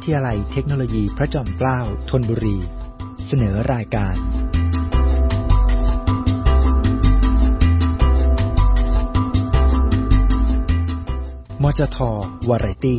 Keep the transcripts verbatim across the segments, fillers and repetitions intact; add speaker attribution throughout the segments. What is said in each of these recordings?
Speaker 1: ทยาลัยเทคโนโลยีพระจอมเกล้าธนบุรีเสนอรายการมจท.วาไรตี้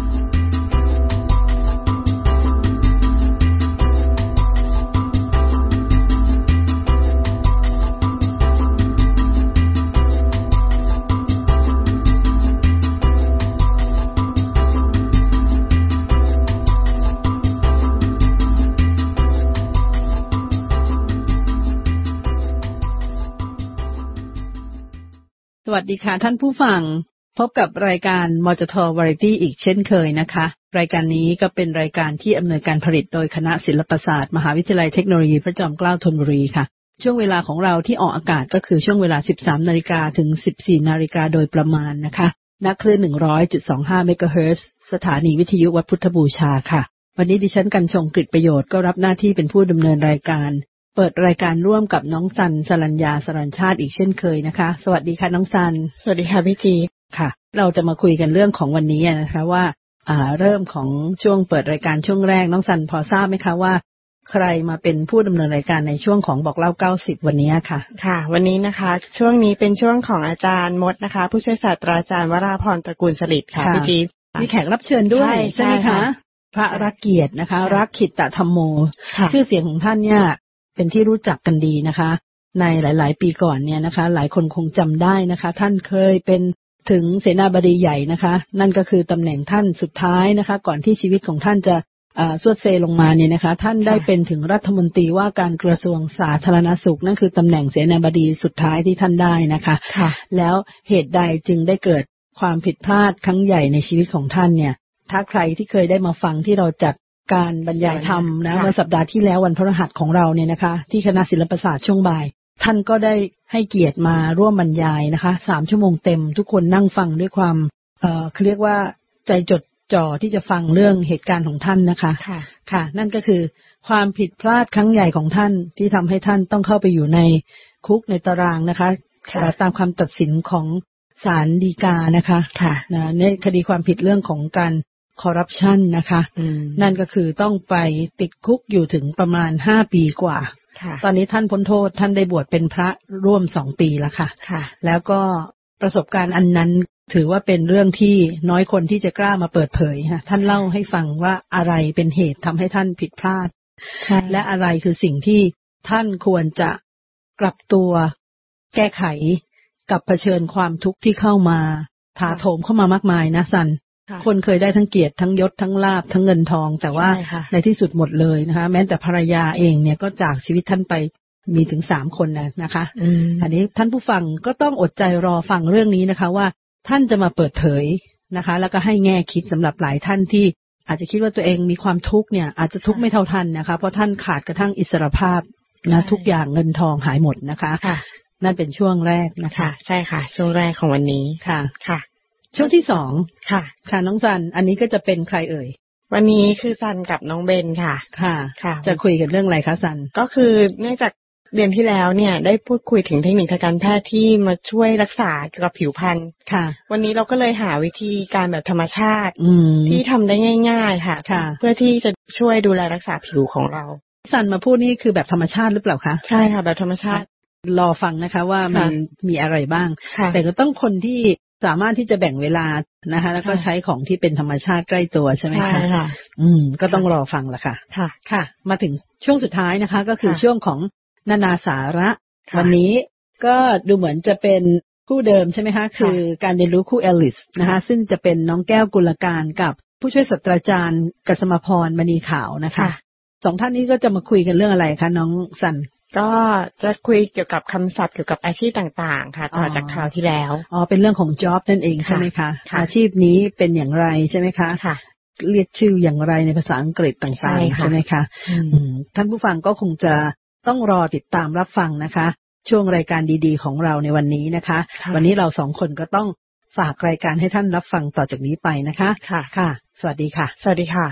Speaker 2: สวัสดีค่ะท่านผู้ฟังพบกับรายการมจท.วาไรตี้อีกเช่นเคยนะคะรายการนี้ก็เป็นรายการที่อำนวยการผลิตโดยคณะศิลปศาสตร์มหาวิทยาลัยเทคโนโลยีพระจอมเกล้าธนบุรีค่ะช่วงเวลาของเราที่ออกอากาศก็คือช่วงเวลา สิบสามนาฬิกา ถึง สิบสี่นาฬิกา โดยประมาณนะคะณคลื่น หนึ่งร้อยจุดสองห้า เมกะเฮิรตซ์สถานีวิทยุวัดพุทธบูชาค่ะวันนี้ดิฉันกรรชงกฤตประโยชน์ก็รับหน้าที่เป็นผู้ดำเนินรายการเปิดรายการร่วมกับน้องสันสรัญญาสรัญชาติอีกเช่นเคยนะคะสวัสดีค่ะน้องสัน
Speaker 3: สวัสดีค่ะพี่จี
Speaker 2: ค่ะเราจะมาคุยกันเรื่องของวันนี้นะคะว่าอ่าเริ่มของช่วงเปิดรายการช่วงแรกน้องสันพอทราบไหมคะว่าใครมาเป็นผู้ดำเนินรายการในช่วงของบอกเล่าเก้าสิบวันนี้ค่ะ
Speaker 3: ค่ะวันนี้นะคะช่วงนี้เป็นช่วงของอาจารย์มดนะคะผู้ช่วยศาสตราจารย์วราพรตระกูลสฤษดิ์ค่ะพี่จี
Speaker 2: มีแขกรับเชิญด้วยใช่ไหมคะพระรักเกียรตินะคะรักขิตธรรมโมชื่อเสียงของท่านเนี่ยเป็นที่รู้จักกันดีนะคะในหลายๆปีก่อนเนี่ยนะคะหลายคนคงจำได้นะคะท่านเคยเป็นถึงเสนาบดีใหญ่นะคะนั่นก็คือตำแหน่งท่านสุดท้ายนะคะก่อนที่ชีวิตของท่านจะทรุดเซลงมาเนี่ยนะคะท่านได้เป็นถึงรัฐมนตรีว่าการกระทรวงสาธารณสุขนั่นคือตำแหน่งเสนาบดีสุดท้ายที่ท่านได้นะคะแล้วเหตุใดจึงได้เกิดความผิดพลาดครั้งใหญ่ในชีวิตของท่านเนี่ยถ้าใครที่เคยได้มาฟังที่เราจัดการบรรยายธรรมนะเมื่อสัปดาห์ที่แล้ววันพฤหัสของเราเนี่ยนะคะที่คณะศิลปศาสตร์ช่วงบ่ายท่านก็ได้ให้เกียรติมาร่วมบรรยายนะคะสามชั่วโมงเต็มทุกคนนั่งฟังด้วยความเอ่อเรียกว่าใจจดจ่อที่จะฟังเรื่องเหตุการณ์ของท่านนะคะค่ะค่ะนั่นก็คือความผิดพลาดครั้งใหญ่ของท่านที่ทำให้ท่านต้องเข้าไปอยู่ในคุกในตารางนะคะตามคำตัดสินของศาลฎีกานะคะค่ะนะในคดีความผิดเรื่องของการคอร์รัปชันนะคะนั่นก็คือต้องไปติดคุกอยู่ถึงประมาณห้าปีกว่าตอนนี้ท่านพ้นโทษท่านได้บวชเป็นพระร่วมสองปีแล้วค่ะแล้วก็ประสบการณ์อันนั้นถือว่าเป็นเรื่องที่น้อยคนที่จะกล้ามาเปิดเผยค่ะท่านเล่าให้ฟังว่าอะไรเป็นเหตุทำให้ท่านผิดพลาดและอะไรคือสิ่งที่ท่านควรจะกลับตัวแก้ไขกับเผชิญความทุกข์ที่เข้ามาถาโถมเข้ามามากมายนะสันคนเคยได้ทั้งเกียรติทั้งยศทั้งลาภทั้งเงินทองแต่ว่าในที่สุดหมดเลยนะคะแม้แต่ภรรยาเองเนี่ยก็จากชีวิตท่านไปมีถึงสามคนนะนะคะอันนี้ท่านผู้ฟังก็ต้องอดใจรอฟังเรื่องนี้นะคะว่าท่านจะมาเปิดเผยนะคะแล้วก็ให้แง่คิดสำหรับหลายท่านที่อาจจะคิดว่าตัวเองมีความทุกข์เนี่ยอาจจะทุกข์ไม่เท่าท่านนะคะเพราะท่านขาดกระทั่งอิสรภาพนะทุกอย่างเงินทองหายหมดนะคะนั่นเป็นช่วงแรกนะคะ
Speaker 3: ใช่ค่ะช่วงแรกของวันนี้
Speaker 2: ค่ะค่ะช่วงที่สองค่ะค่ะน้องซันอันนี้ก็จะเป็นใครเอ่ย
Speaker 3: วันนี้คือซันกับน้องเบนค่ะ
Speaker 2: ค่ะค่ะจะคุยกันเรื่องอะไรคะซัน
Speaker 3: ก็คือเนื่องจากเดือนที่แล้วเนี่ยได้พูดคุยถึงเทคนิคทางการแพทย์ที่มาช่วยรักษาเกี่ยวกับผิวพรรณค่ะวันนี้เราก็เลยหาวิธีการแบบธรรมชาติที่ทำได้ง่ายๆค่ะเพื่อที่จะช่วยดูแลรักษาผิวของเรา
Speaker 2: ซันมาพูดนี่คือแบบธรรมชาติหรือเปล่าคะ
Speaker 3: ใช่ค่ะแบบธรรมชาติ
Speaker 2: รอฟังนะคะว่ามันมีอะไรบ้างแต่ก็ต้องคนที่สามารถที่จะแบ่งเวลานะคะแล้วก็ใช้ของที่เป็นธรรมชาติใกล้ตัวใช่ไหมคะค่ะอืมก็ต้องรอฟังละค่ะค่ะค่ะมาถึงช่วงสุดท้ายนะคะก็คือช่วงของนานาสาระวันนี้ก็ดูเหมือนจะเป็นคู่เดิมใช่ไหมคะคือการเรียนรู้คู่เอลิสนะคะซึ่งจะเป็นน้องแก้วกุลการกับผู้ช่วยศาสตราจารย์กัสมพรมณีขาวนะคะสองท่านนี้ก็จะมาคุยกันเรื่องอะไรคะน้องสัน
Speaker 3: ก็จะคุยเกี่ยวกับคำศัพท์เกี่ยวกับอาชีพต่างๆค่ะต่อจากคราวที่แล้ว
Speaker 2: อ๋อเป็นเรื่องของ job นั่นเองใช่ไหมคะอาชีพนี้เป็นอย่างไรใช่ไหมคะค่ะเรียกชื่ออย่างไรในภาษาอังกฤษต่างๆใช่ไหมคะท่านผู้ฟังก็คงจะต้องรอติดตามรับฟังนะคะช่วงรายการดีๆของเราในวันนี้นะคะวันนี้เราสองคนก็ต้องฝากรายการให้ท่านรับฟังต่อจากนี้ไปนะคะค่ะค่ะสวัสดีค่ะ
Speaker 3: สวัสดีค่ะ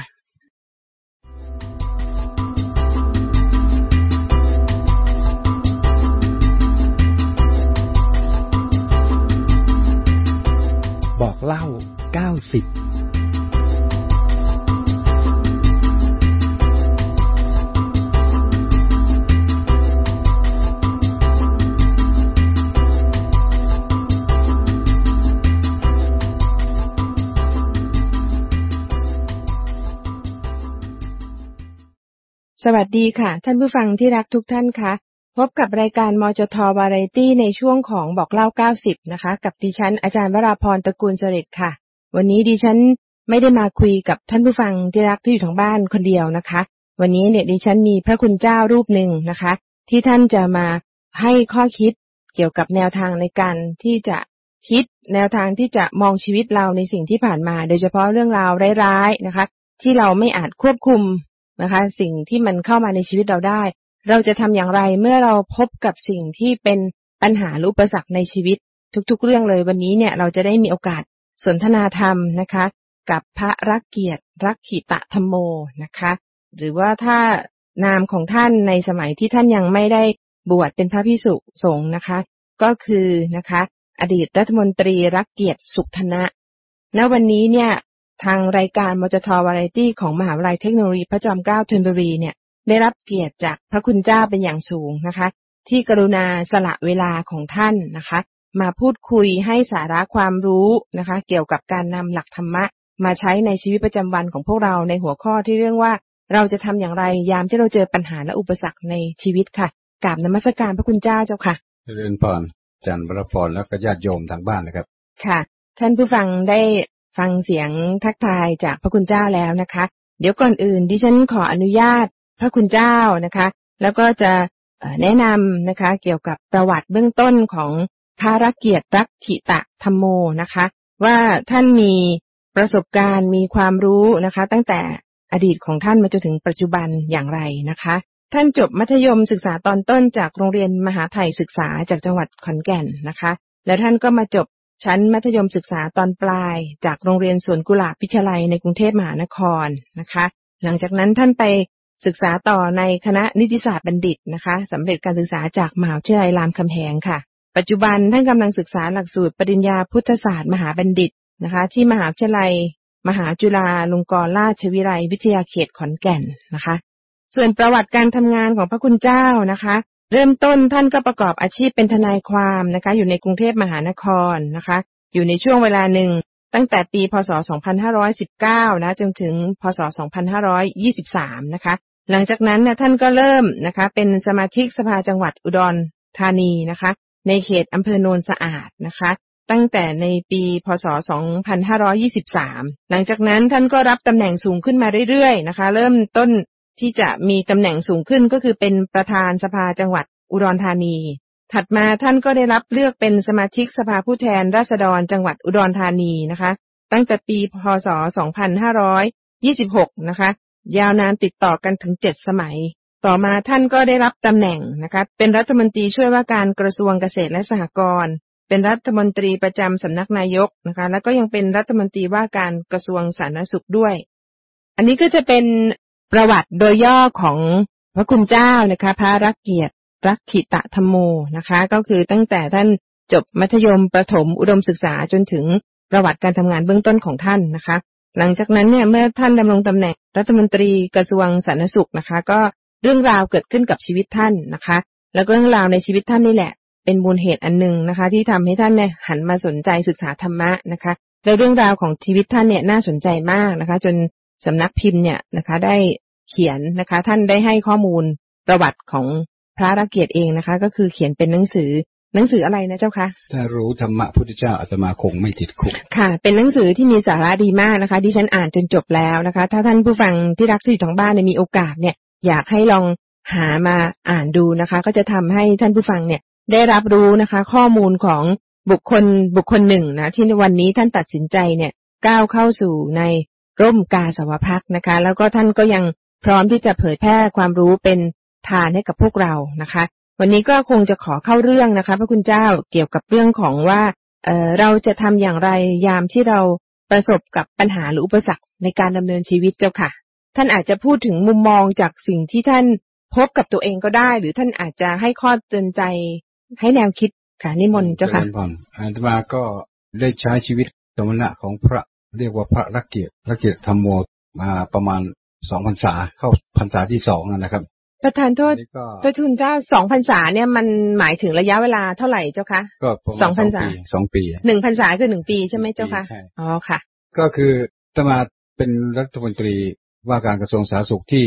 Speaker 1: บอกเล่าเก้าสิบ
Speaker 3: วัสดีค่ะท่านผู้ฟังที่รักทุกท่านคะพบกับรายการมจทวาไรตี้ในช่วงของบอกเล่าเก้าสิบนะคะกับดิฉันอาจารย์วราพรตระกูลเสด็จค่ะวันนี้ดิฉันไม่ได้มาคุยกับท่านผู้ฟังที่รักที่อยู่ทางบ้านคนเดียวนะคะวันนี้เนี่ยดิฉันมีพระคุณเจ้ารูปหนึ่งนะคะที่ท่านจะมาให้ข้อคิดเกี่ยวกับแนวทางในการที่จะคิดแนวทางที่จะมองชีวิตเราในสิ่งที่ผ่านมาโดยเฉพาะเรื่องราวร้ายๆนะคะที่เราไม่อาจควบคุมนะคะสิ่งที่มันเข้ามาในชีวิตเราได้เราจะทำอย่างไรเมื่อเราพบกับสิ่งที่เป็นปัญหาหรืออุปสรรคในชีวิตทุกๆเรื่องเลยวันนี้เนี่ยเราจะได้มีโอกาสสนทนาธรรมนะคะกับพระรักเกียรติรักขิตธรรมโมนะคะหรือว่าถ้านามของท่านในสมัยที่ท่านยังไม่ได้บวชเป็นพระภิกษุสงฆ์นะคะก็คือนะคะอดีตรัฐมนตรีรักเกียรติสุขธนะณวันนี้เนี่ยทางรายการมจทวาไรตี้ของมหาวิทยาลัยเทคโนโลยีพระจอมเกล้าธนบุรีเนี่ยได้รับเกียรติจากพระคุณเจ้าเป็นอย่างสูงนะคะที่กรุณาสละเวลาของท่านนะคะมาพูดคุยให้สาระความรู้นะคะเกี่ยวกับการนำหลักธรรมะมาใช้ในชีวิตประจำวันของพวกเราในหัวข้อที่เรื่องว่าเราจะทำอย่างไรยามที่เราเจอปัญหาและอุปสรรคในชีวิตค่ะกราบนมัสการพระคุณเจ้าเจ้าค่ะ
Speaker 4: เจริญพรอาจารย์วรพรและก็ญาติโยมทางบ้านนะครับ
Speaker 3: ค่ะท่านผู้ฟังได้ฟังเสียงทักทายจากพระคุณเจ้าแล้วนะคะเดี๋ยวก่อนอื่นดิฉันขออนุญาตพระคุณเจ้านะคะแล้วก็จะแนะนำนะคะเกี่ยวกับประวัติเบื้องต้นของพระรักเกียรติรักขิตธรรมโมนะคะว่าท่านมีประสบการณ์มีความรู้นะคะตั้งแต่อดีตของท่านมาจนถึงปัจจุบันอย่างไรนะคะท่านจบมัธยมศึกษาตอนต้นจากโรงเรียนมหาไทยศึกษาจากจังหวัดขอนแก่นนะคะแล้วท่านก็มาจบชั้นมัธยมศึกษาตอนปลายจากโรงเรียนสวนกุหลาบวิทยาลัยในกรุงเทพมหานครนะคะหลังจากนั้นท่านไปศึกษาต่อในคณะนิติศาสตร์บัณฑิตนะคะสำเร็จการศึกษาจากมหาวิทยาลัยรามคำแหงค่ะปัจจุบันท่านกำลังศึกษาหลักสูตรปริญญาพุทธศาสตร์มหาบัณฑิตนะคะที่มหาวิทยาลัยมหาจุฬาลงกรณราชวิทยาลัยวิทยาเขตขอนแก่นนะคะส่วนประวัติการทำงานของพระคุณเจ้านะคะเริ่มต้นท่านก็ประกอบอาชีพเป็นทนายความนะคะอยู่ในกรุงเทพมหานครนะคะอยู่ในช่วงเวลาหนึ่งตั้งแต่ปีพ.ศ. สองพันห้าร้อยสิบเก้านะจนถึงพ.ศ. สองพันห้าร้อยยี่สิบสามนะคะหลังจากนั้นเนี่ยท่านก็เริ่มนะคะเป็นสมาชิกสภาจังหวัดอุดรธานีนะคะในเขตอำเภอโนนสะอาดนะคะตั้งแต่ในปีพ.ศ. สองพันห้าร้อยยี่สิบสามหลังจากนั้นท่านก็รับตำแหน่งสูงขึ้นมาเรื่อยๆนะคะเริ่มต้นที่จะมีตำแหน่งสูงขึ้นก็คือเป็นประธานสภาจังหวัดอุดรธานีถัดมาท่านก็ได้รับเลือกเป็นสมาชิกสภาผู้แทนราษฎรจังหวัดอุดรธานีนะคะตั้งแต่ปีพ.ศ. สองพันห้าร้อยยี่สิบหกนะคะยาวนานติดต่อกันถึงเจ็ดสมัยต่อมาท่านก็ได้รับตำแหน่งนะคะเป็นรัฐมนตรีช่วยว่าการกระทรวงเกษตรและสหกรณ์เป็นรัฐมนตรีประจำสำนักนายกนะคะแล้วก็ยังเป็นรัฐมนตรีว่าการกระทรวงสาธารณสุขด้วยอันนี้ก็จะเป็นประวัติโดยย่อของพระคุณเจ้านะคะพระรักเกียรติรักขิตธรรมโมนะคะก็คือตั้งแต่ท่านจบมัธยมประถมอุดมศึกษาจนถึงประวัติการทำงานเบื้องต้นของท่านนะคะหลังจากนั้นเนี่ยเมื่อท่านดำรงตำแหน่งรัฐมนตรีกระทรวงสาธารณสุขนะคะก็เรื่องราวเกิดขึ้นกับชีวิตท่านนะคะแล้วก็เรื่องราวในชีวิตท่านนี่แหละเป็นมูลเหตุอันหนึ่งนะคะที่ทำให้ท่านเนี่ยหันมาสนใจศึกษาธรรมะนะคะแล้วเรื่องราวของชีวิตท่านเนี่ยน่าสนใจมากนะคะจนสำนักพิมพ์เนี่ยนะคะได้เขียนนะคะท่านได้ให้ข้อมูลประวัติของพระรักเกียรติเองนะคะก็คือเขียนเป็นหนังสือหนังสืออะไรนะเจ้าคะ
Speaker 4: ถ้ารู้ธรรมะพุทธเจ้าอาตมาคงไม่ติดคุก
Speaker 3: ค่ะเป็นหนังสือที่มีสาระดีมากนะคะดิฉันอ่านจนจบแล้วนะคะถ้าท่านผู้ฟังที่รักที่อยู่ทางบ้านเนี่ยมีโอกาสเนี่ยอยากให้ลองหามาอ่านดูนะคะก็จะทำให้ท่านผู้ฟังเนี่ยได้รับรู้นะคะข้อมูลของบุคคลบุคคลหนึ่งนะที่ในวันนี้ท่านตัดสินใจเนี่ยก้าวเข้าสู่ในร่มกาสาวพัสต์นะคะแล้วก็ท่านก็ยังพร้อมที่จะเผยแพร่ความรู้เป็นทานให้กับพวกเรานะคะวันนี้ก็คงจะขอเข้าเรื่องนะคะพระคุณเจ้าเกี่ยวกับเรื่องของว่าเอ่อเราจะทำอย่างไรยามที่เราประสบกับปัญหาหรืออุปสรรคในการดำเนินชีวิตเจ้าค่ะท่านอาจจะพูดถึงมุมมองจากสิ่งที่ท่านพบกับตัวเองก็ได้หรือท่านอาจจะให้ข้อเตือนใจให้แนวคิดค่ะนิมนต์เจ้าค่ะ
Speaker 4: อาตมาก็ได้ใช้ชีวิตสมณะของพระเรียกว่าพระรักเกียรติรักเกียรติธรรมโมมาประมาณสองพรรษาเข้าพรรษาที่สองนะครับ
Speaker 3: ประธานโทษพระคุณเจ้าสองพรรษาเนี่ยมันหมายถึงระยะเวลาเท่าไหร่เจ้าคะ
Speaker 4: ก็ประมาณสองพรรษาสองปี
Speaker 3: หนึ่งพรรษาคือหนึ่งปีใช่ไหมเจ้าคะอ๋อค่ะ
Speaker 4: ก็คืออาตมาเป็นรัฐมนตรีว่าการกระทรวงสาธารณสุขที่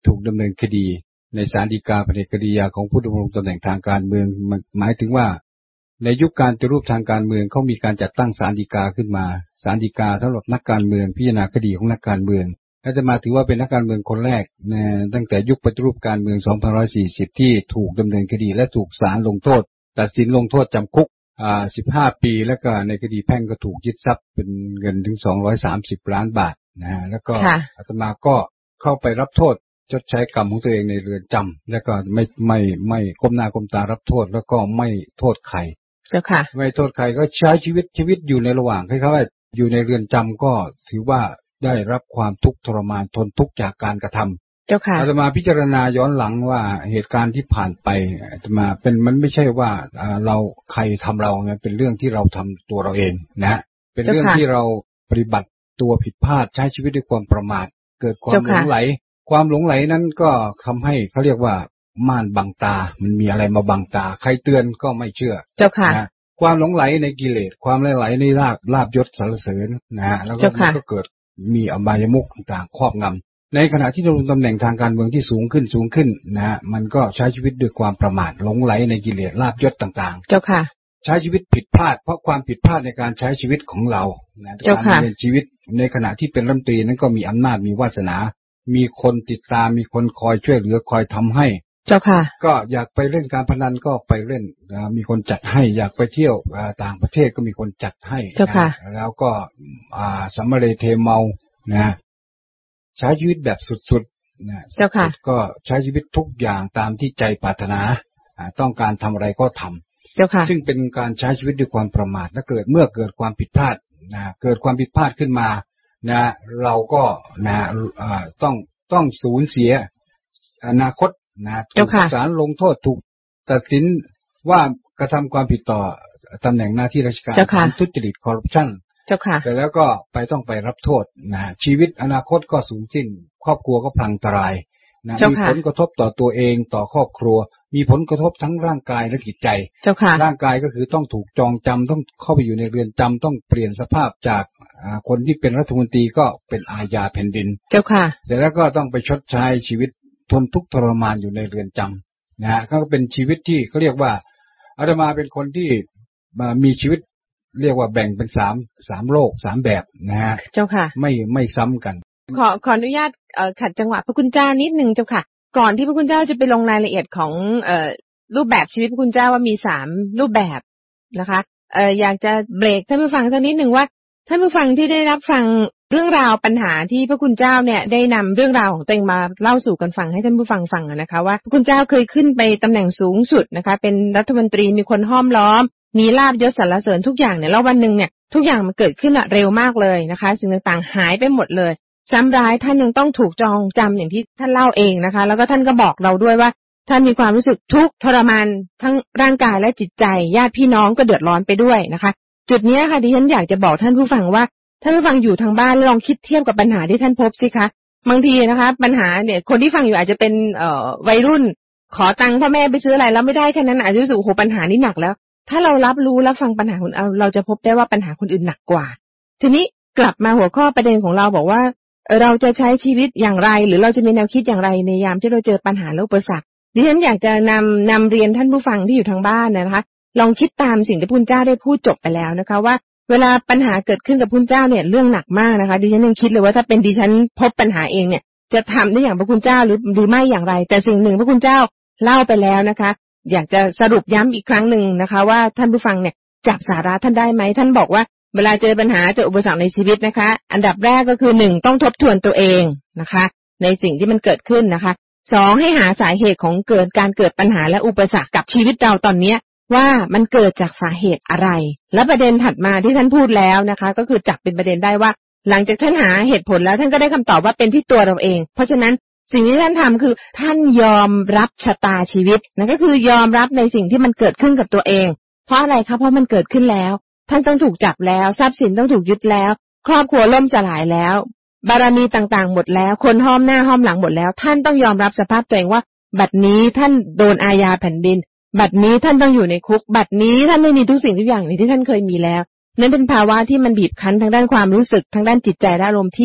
Speaker 4: ถูกดำเนินคดีในศาลฎีกาแผนกคดียาของผู้ดำรงตำแหน่งทางการเมืองหมายถึงว่าในยุคการปฏิรูปทางการเมืองเขามีการจัดตั้งศาลฎีกาขึ้นมาศาลฎีกาสำหรับนักการเมืองพิจารณาคดีของนักการเมืองอาตมาถือว่าเป็นนักการเมืองคนแรกนะตั้งแต่ยุคปฏิรูปการเมืองสองพันห้าร้อยสี่สิบที่ถูกดำเนินคดีและถูกศาลลงโทษตัดสินลงโทษจำคุกอ่าสิบห้าปีแล้วก็ในคดีแพ่งก็ถูกยึดทรัพย์เป็นเงินถึงสองร้อยสามสิบล้านบาทนะฮะแล้วก็อาตมาก็เข้าไปรับโทษชดใช้กรรมของตัวเองในเรือนจำแล้วก็ไม่ไม่ไม่ก้มหน้าก้มตารับโทษแล้วก็ไม่โทษใคร
Speaker 2: เจ้าค่ะ
Speaker 4: ไม่โทษใครก็ใช้ชีวิตชีวิตอยู่ในระหว่างคล้ายๆว่าอยู่ในเรือนจำก็ถือว่าได้รับความทุกข์ทรมานทนทุกข์จากการกระทำ
Speaker 2: เจ้าค่ะ
Speaker 4: อาตมาพิจารณาย้อนหลังว่าเหตุการณ์ที่ผ่านไปอาตมาเป็นมันไม่ใช่ว่าเราใครทำเราเนี่ยเป็นเรื่องที่เราทำตัวเราเองนะเป็นเรื่องที่เราปฏิบัติตัวผิดพลาดใช้ชีวิตด้วยความประมาทเกิดความหลงไหลความหลงไหลนั้นก็ทำให้เขาเรียกว่าม่านบังตามันมีอะไรมาบังตาใครเตือนก็ไม่เชื่อ
Speaker 2: เจ้าค่ะ
Speaker 4: นะความหลงไหลในกิเลสความหลงไหลในลาภลาภยศสรรเสริญนะฮะแล้วก็มันก็เกิดมีอบายมุขต่างๆครอบงำในขณะที่ดำรงตำแหน่งทางการเมืองที่สูงขึ้นสูงขึ้นนะฮะมันก็ใช้ชีวิตด้วยความประมาทหลงไหลในกิเลสลาภยศต่าง
Speaker 2: ๆเจ้าค่ะ
Speaker 4: ใช้ชีวิตผิดพลาดเพราะความผิดพลาดในการใช้ชีวิตของเรานะการดำเนินชีวิตในขณะที่เป็นรัฐมนตรีนั้นก็มีอำนาจมีวาสนามีคนติดตามมีคนคอยช่วยเหลือคอยทำให้
Speaker 2: เจ้าค่ะ
Speaker 4: ก็อยากไปเล่นการพนันก็ไปเล่นมีคนจัดให้อยากไปเที่ยวต่างประเทศก็มีคนจัดให้
Speaker 2: เจ้าค่ะ
Speaker 4: แล้วก็สัมมาเรเทเมานะใช้ชีวิตแบบสุดๆนะ
Speaker 2: เจ้าค่ะ
Speaker 4: ก็ใช้ชีวิตทุกอย่างตามที่ใจปรารถนาต้องการทำอะไรก็ทำ
Speaker 2: เจ้าค่ะ
Speaker 4: ซึ่งเป็นการใช้ชีวิตด้วยความประมาทและเกิดเมื่อเกิดความผิดพลาดนะเกิดความผิดพลาดขึ้นมานะเราก็นะต้องต้องสูญเสียอนาคตนะถูกศาลลงโทษถูกตัดสินว่ากระทำความผิดต่อตำแหน่งหน้าที่ราชการทุจริตคอร์รัปชันแต่แล้วก็ไปต้องไปรับโทษนะชีวิตอนาคตก็สูญสิ้นครอบครัวก็พลังตรายนะมีผลกระทบต่อตัวเองต่อครอบครัวมีผลกระทบทั้งร่างกายและจิตใจร่างกายก็คือต้องถูกจองจำต้องเข้าไปอยู่ในเรือนจำต้องเปลี่ยนสภาพจากคนที่เป็นรัฐมนตรีก็เป็นอาญาแผ่นดิน
Speaker 2: เจ้าค่ะ
Speaker 4: แต่แล้วก็ต้องไปชดใช้ชีวิตทนทุกข์ทรมานอยู่ในเรือนจำนะฮะก็เป็นชีวิตที่เขาเรียกว่าอาตมาเป็นคนที่มีชีวิตเรียกว่าแบ่งเป็นสามสามโลกสามแบบนะฮะ
Speaker 2: เจ้าค่ะ
Speaker 4: ไม่ไม่ซ้ำกัน
Speaker 2: ขอขออนุญาตเอ่อขัดจังหวะพระคุณเจ้านิดนึงเจ้าค่ะก่อนที่พระคุณเจ้าจะไปลงรายละเอียดของเอ่อรูปแบบชีวิตพระคุณเจ้าว่ามีสามรูปแบบนะคะเอ่ออยากจะเบรกท่านผู้ฟังสักนิดนึงว่าท่านผู้ฟังที่ได้รับฟังเรื่องราวปัญหาที่พระคุณเจ้าเนี่ยได้นำเรื่องราวของตัวเองมาเล่าสู่กันฟังให้ท่านผู้ฟังฟังนะคะว่าพระคุณเจ้าเคยขึ้นไปตำแหน่งสูงสุดนะคะเป็นรัฐมนตรีมีคนห้อมล้อมมีลาภยศสรรเสริญทุกอย่างเนี่ยแล้ววันนึงเนี่ยทุกอย่างมันเกิดขึ้นเร็วมากเลยนะคะสิ่งต่างๆหายไปหมดเลยซ้ำร้ายท่านยังต้องถูกจองจำอย่างที่ท่านเล่าเองนะคะแล้วก็ท่านก็บอกเราด้วยว่าท่านมีความรู้สึกทุกข์ทรมานทั้งร่างกายและจิตใจญาติพี่น้องก็เดือดร้อนไปด้วยนะคะจุดนี้ค่ะดิฉันอยากจะบอกท่านผู้ฟังว่าท่านผู้ฟังอยู่ทางบ้านลองคิดเทียบกับปัญหาที่ท่านพบสิคะบางทีนะคะปัญหาเนี่ยคนที่ฟังอยู่อาจจะเป็นเอ่อวัยรุ่นขอตังค์พ่อแม่ไปซื้ออะไรแล้วไม่ได้แค่นั้นอาจจะรู้สึกโอ้โหปัญหานี้หนักแล้วถ้าเรารับรู้และฟังปัญหาคนเราเราจะพบได้ว่าปัญหาคนอื่นหนักกว่าทีนี้กลับมาหัวข้อประเด็นของเราบอกว่าเราจะใช้ชีวิตอย่างไรหรือเราจะมีแนวคิดอย่างไรในยามที่เราเจอปัญหาและอุปสรรคดิฉันอยากจะนำนำเรียนท่านผู้ฟังที่อยู่ทางบ้านนะคะลองคิดตามสิ่งที่พุทธเจ้าได้พูดจบไปแล้วนะคะว่าเวลาปัญหาเกิดขึ้นกับพุทธเจ้าเนี่ยเรื่องหนักมากนะคะดิฉันยังคิดเลยว่าถ้าเป็นดิฉันพบปัญหาเองเนี่ยจะทำได้อย่างพระคุณเจ้าหรือหรือไม่อย่างไรแต่สิ่งหนึ่งพระคุณเจ้าเล่าไปแล้วนะคะอยากจะสรุปย้ำอีกครั้งหนึ่งนะคะว่าท่านผู้ฟังเนี่ยจับสาระท่านได้ไหมท่านบอกว่าเวลาเจอปัญหาเจออุปสรรคในชีวิตนะคะอันดับแรกก็คือหนึ่งต้องทบทวนตัวเองนะคะในสิ่งที่มันเกิดขึ้นนะคะสองให้หาสาเหตุของเกิดการเกิดปัญหาและอุปสรรคกับชีวิตเราตอนนี้ว่ามันเกิดจากสาเหตุอะไรและประเด็นถัดมาที่ท่านพูดแล้วนะคะก็คือจับเป็นประเด็นได้ว่าหลังจากท่านหาเหตุผลแล้วท่านก็ได้คำตอบว่าเป็นที่ตัวเราเองเพราะฉะนั้นสิ่งที่ท่านทำคือท่านยอมรับชะตาชีวิตนั่นก็คือยอมรับในสิ่งที่มันเกิดขึ้นกับตัวเองเพราะอะไรคะเพราะมันเกิดขึ้นแล้วท่านต้องถูกจับแล้วทรัพย์สินต้องถูกยึดแล้วครอบครัวล่มสลายแล้วบารมีต่างๆหมดแล้วคนห้อมหน้าห้อมหลังหมดแล้วท่านต้องยอมรับสภาพตัวเองว่าบัดนี้ท่านโดนอาญาแผ่นดินบัดนี้ท่านต้องอยู่ในคุกบัดนี้ท่านไม่มีทุกสิ่งทุกอย่างที่ท่านเคยมีแล้วนั่นเป็นภาวะที่มันบีบคั้นทางด้านความรู้สึกทางด้านจิตใจและอารมณ์ที่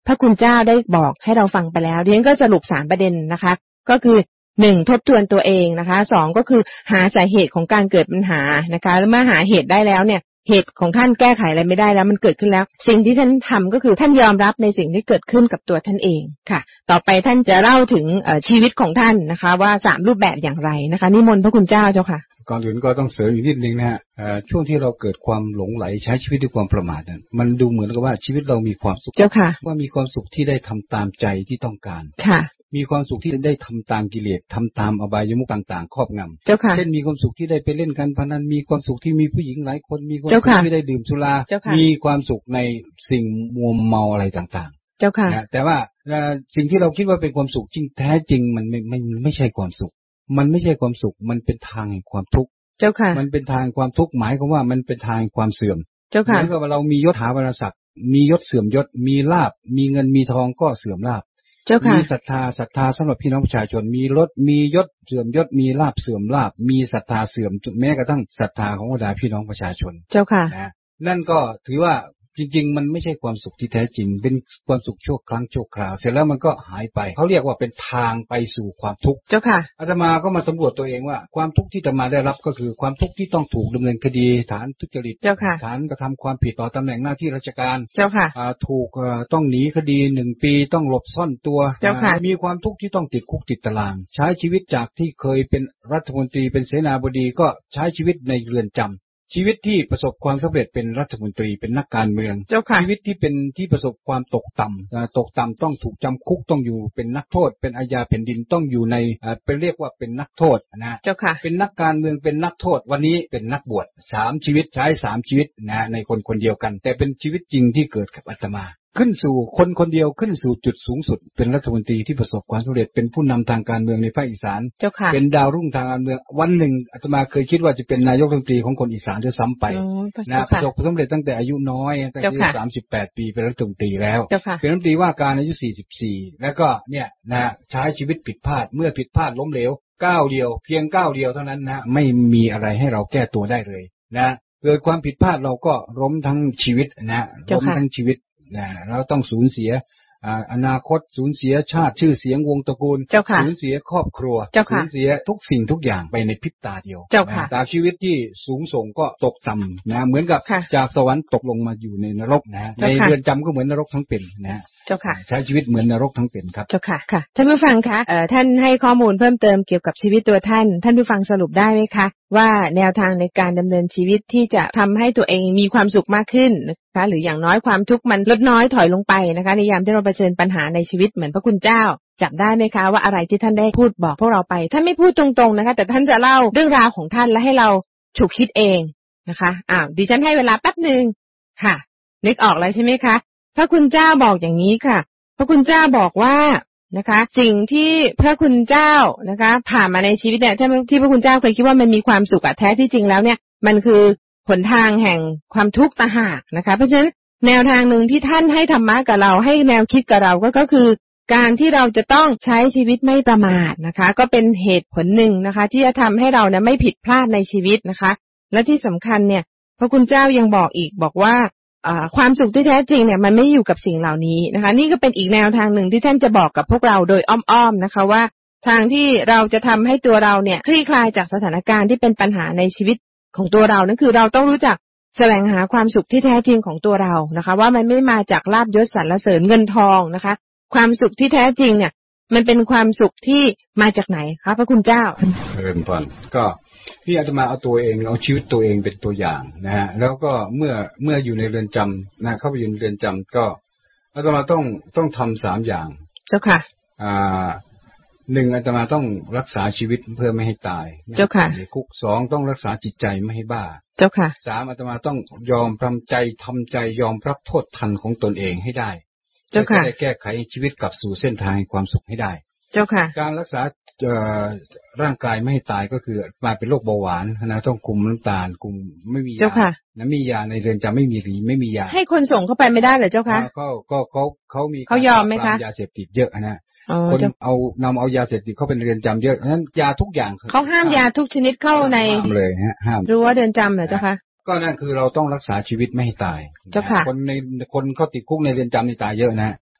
Speaker 3: พระคุณเจ้าได้บอกให้เราฟังไปแล้วดิฉันก็สรุปสามประเด็นนะคะก็คือหนึ่งทบทวนตัวเองนะคะสองก็คือหาสาเหตุของการเกิดปัญหานะคะแล้วเมื่อหาเหตุได้แล้วเนี่ยเหตุของท่านแก้ไขอะไรไม่ได้แล้วมันเกิดขึ้นแล้วสิ่งที่ท่านทำก็คือท่านยอมรับในสิ่งที่เกิดขึ้นกับตัวท่านเองค่ะต่อไปท่านจะเล่าถึงชีวิตของท่านนะคะว่าสามรูปแบบอย่างไรนะคะนิมนต์พระคุณเจ้าเจ้าค่ะ
Speaker 4: ก่อนอื่นก็ต้องเสริมอีกนิดนึงนะฮะช่วงที่เราเกิดความหลงไหลใช้ชีวิตด้วยความประมาทนั้นมันดูเหมือนกับว่าชีวิตเรามีความสุข
Speaker 3: เจ้าค่ะ
Speaker 4: ว่ามีความสุขที่ได้ทำตามใจที่ต้องการ
Speaker 3: ค่ะ
Speaker 4: มีความสุขที่ได้ทำตามกิเลสทำตามอบายมุขต่างๆครอบงำ
Speaker 3: เจ้าค่ะ
Speaker 4: เช่นมีความสุขที่ได้ไปเล่นการพนันมีความสุขที่มีผู้หญิงหลายคนมีความสุขที่ได้ดื่มสุรามีความสุขในสิ่งมัวเมาอะไรต่าง
Speaker 3: ๆเจ้าค่ะ
Speaker 4: แต่ว่าสิ่งที่เราคิดว่าเป็นความสุขจริงแท้จริงมันไม่ไม่ไม่ใช่ความสุขมันไม่ใช่ความสุขมันเป็นทางแห่งความทุกข์
Speaker 3: เจ้าค่ะ
Speaker 4: มันเป็นทางความทุกข์หมายความว่ามันเป็นทางความเสื่อม
Speaker 3: เจ้าค่ะ
Speaker 4: เหมือนกับเรามียศถาบรรดาศักดิ์มียศเสื่อมยศมีลาภมีเงินมีทองก็เสื่อมลาภมีศรัทธาศรัทธาสำหรับพี่น้องประชาชนมีรถมียศเสื่อมยศมีลาภเสื่อมลาภมีศรัทธาเสื่อมแม้กระทั่งศรัทธาของบรรดาพี่น้องประชาชน
Speaker 3: เจ้าค่ะ
Speaker 4: นะนั่นก็ถือว่าจริงๆมันไม่ใช่ความสุขที่แท้จริงเป็นความสุขชั่วครั้งชั่วคราวเสร็จแล้วมันก็หายไปเขาเรียกว่าเป็นทางไปสู่ความทุกข์
Speaker 3: เจ้าค่ะ
Speaker 4: อาตมาก็มาสำรวจตัวเองว่าความทุกข์ที่อาตมาได้รับก็คือความทุกข์ที่ต้องถูกดำเนินคดีฐานทุจริตฐานกระทำความผิดต่อตำแหน่งหน้าที่ราชการ
Speaker 3: เจ้าค่ะ
Speaker 4: ถูกต้องหนีคดีหนึ่งปีต้องหลบซ่อนตัวมีความทุกข์ที่ต้องติดคุกติดตารางใช้ชีวิตจากที่เคยเป็นรัฐมนตรีเป็นเสนาบดีก็ใช้ชีวิตในเรือนจำชีวิตที่ประสบความสำเร็จเป็นรัฐมนตรีเป็นนักการเมืองชีวิตที่เป็นที่ประสบความตกต่ำตกต่ำต้องถูกจำคุกต้องอยู่เป็นนักโทษเป็นอาญาแผ่นดินต้องอยู่ในเป็นเรียกว่าเป็นนักโทษนะเป็นนักการเมืองเป็นนักโทษวันนี้เป็นนักบวชสามชีวิตใช้สามชีวิตนะในคนคนเดียวกันแต่เป็นชีวิตจริงที่เกิดกับอาตมาขึ้นสู่คนคนเดียวขึ้นสู่จุดสูงสุดเป็นรัฐมนตรีที่ประสบความสำเร็จเป็นผู้นำทางการเมืองในภาคอีสานเป็นดาวรุ่งทางการเมืองวันหนึ่งอาตมาเคยคิดว่าจะเป็นนายกรัฐมนตรีของคนอีสานด้วยซ้ำไปนะประสบความสำเร็จตั้งแต่อายุน้อยตั้งแต่อายุสามสิบแปดปีเป็นรัฐมนตรีแล้วเป็นรัฐมนตรีว่าการอายุสี่สิบสี่แล้วก็เนี่ยนะใช้ชีวิตผิดพลาดเมื่อผิดพลาดล้มเหลวก้าวเดียวเพียงก้าวเดียวเท่านั้นนะไม่มีอะไรให้เราแก้ตัวได้เลยนะเกิดความผิดพลาดเราก็ล้มทั้งชีวิตนะล้มทั้งชีวิตนะเราต้องสูญเสียอนาคตสูญเสียชาติชื่อเสียงวงตระกูลสูญเสียครอบครัวสูญเสียทุกสิ่งทุกอย่างไปในพริบตาเดียวตาชีวิตที่สูงส่งก็ตกต่ำนะเหมือนกับจากสวรรค์ตกลงมาอยู่ในนรกนะในเรือนจำก็เหมือนนรกทั้งเป็นนะ
Speaker 3: เจ้าค่ะ
Speaker 4: ใช้ชีวิตเหมือนนรกทั้งเป็นครับ
Speaker 3: เจ้าค่ะค่ะท่านผู้ฟังคะท่านให้ข้อมูลเพิ่มเติมเกี่ยวกับชีวิตตัวท่านท่านผู้ฟังสรุปได้ไหมคะว่าแนวทางในการดำเนินชีวิตที่จะทำให้ตัวเองมีความสุขมากขึ้นนะคะหรืออย่างน้อยความทุกข์มันลดน้อยถอยลงไปนะคะในยามที่เราเผชิญปัญหาในชีวิตเหมือนพระคุณเจ้าจับได้ไหมคะว่าอะไรที่ท่านได้พูดบอกพวกเราไปท่านไม่พูดตรงๆนะคะแต่ท่านจะเล่าเรื่องราวของท่านและให้เราฉุกคิดเองนะคะอ้าวดิฉันให้เวลาแป๊บนึงค่ะนึกออกแล้วใช่ไหมคะพระคุณเจ้าบอกอย่างนี้ค่ะพระคุณเจ้าบอกว่านะคะสิ่งที่พระคุณเจ้านะคะผ่านมาในชีวิตเนี่ยที่พระคุณเจ้าเคยคิดว่ามันมีความสุขอะแท้ที่จริงแล้วเนี่ยมันคือหนทางแห่งความทุกข์ต่างหากนะคะเพราะฉะนั้นแนวทางหนึ่งที่ท่านให้ธรรมะกับเราให้แนวคิดกับเราก็ก็คือการที่เราจะต้องใช้ชีวิตไม่ประมาทนะคะก็เป็นเหตุผลหนึ่งนะคะที่จะทำให้เราเนี่ยไม่ผิดพลาดในชีวิตนะคะและที่สำคัญเนี่ยพระคุณเจ้ายังบอกอีกบอกว่าความสุขที่แท้จริงเนี่ยมันไม่อยู่กับสิ่งเหล่านี้นะคะนี่ก็เป็นอีกแนวทางหนึ่งที่ท่านจะบอกกับพวกเราโดยอ้อมๆนะคะว่าทางที่เราจะทำให้ตัวเราเนี่ยคลี่คลายจากสถานการณ์ที่เป็นปัญหาในชีวิตของตัวเรานั่นคือเราต้องรู้จักแสวงหาความสุขที่แท้จริงของตัวเรานะคะว่ามันไม่มาจากลาภยศสรรเสริญเงินทองนะคะความสุขที่แท้จริงเนี่ยมันเป็นความสุขที่มาจากไหนคะพระคุณเจ้า
Speaker 4: เริ่มต้นก็นี่อาตมาเอาตัวเองเอาชีวิตตัวเองเป็นตัวอย่างนะฮะแล้วก็เมื่อเมื่ออยู่ในเรือนจำนะเข้าไปอยู่ในเรือนจำก็อาตมาต้องต้องทำสามอย่าง
Speaker 3: เจ้าค่ะ
Speaker 4: อ่าหนึ่งอาตมาต้องรักษาชีวิตเพื่อไม่ให้ตาย
Speaker 3: เจ้าค่ะ
Speaker 4: ในคุกสองต้องรักษาจิตใจไม่ให้บ้า
Speaker 3: เจ้าค่ะ
Speaker 4: สามอาตมาต้องยอมทำใจทำใจยอมรับโทษทันของตนเองให้ได้
Speaker 3: เจ้าค่ะ
Speaker 4: ได้แก้ไขชีวิตกลับสู่เส้นทางความสุขให้ได้
Speaker 3: เจ้าค่ะ
Speaker 4: การรักษาร่างกายไม่ให้ตายก็คือมาเป็นโรคเบาหวานนะต้องคุมน้ำตาลคุมไม่มียานะมียาในเรือนจำไม่มีหรือไม่มียา
Speaker 3: ให้คนส่งเข้าไปไม่ได้เหรอเจ้าค่ะ
Speaker 4: เขาก็เขาเขามี
Speaker 3: เขายอมไหมคะ
Speaker 4: ยาเสพติดเยอะนะคนเอานำเอายาเสพติดเข้าเป็นเรือนจำเยอะนั้นยาทุกอย่าง
Speaker 3: เขาห้ามยาทุกชนิดเข้าใน
Speaker 4: เลยฮะห้าม
Speaker 3: รู้ว่าเรือนจำเหรอเจ้าค่ะ
Speaker 4: ก็นั่นคือเราต้องรักษาชีวิตไม่ให้ตายคนในคนเขาติดคุกในเรือนจำนี่ตายเยอะนะ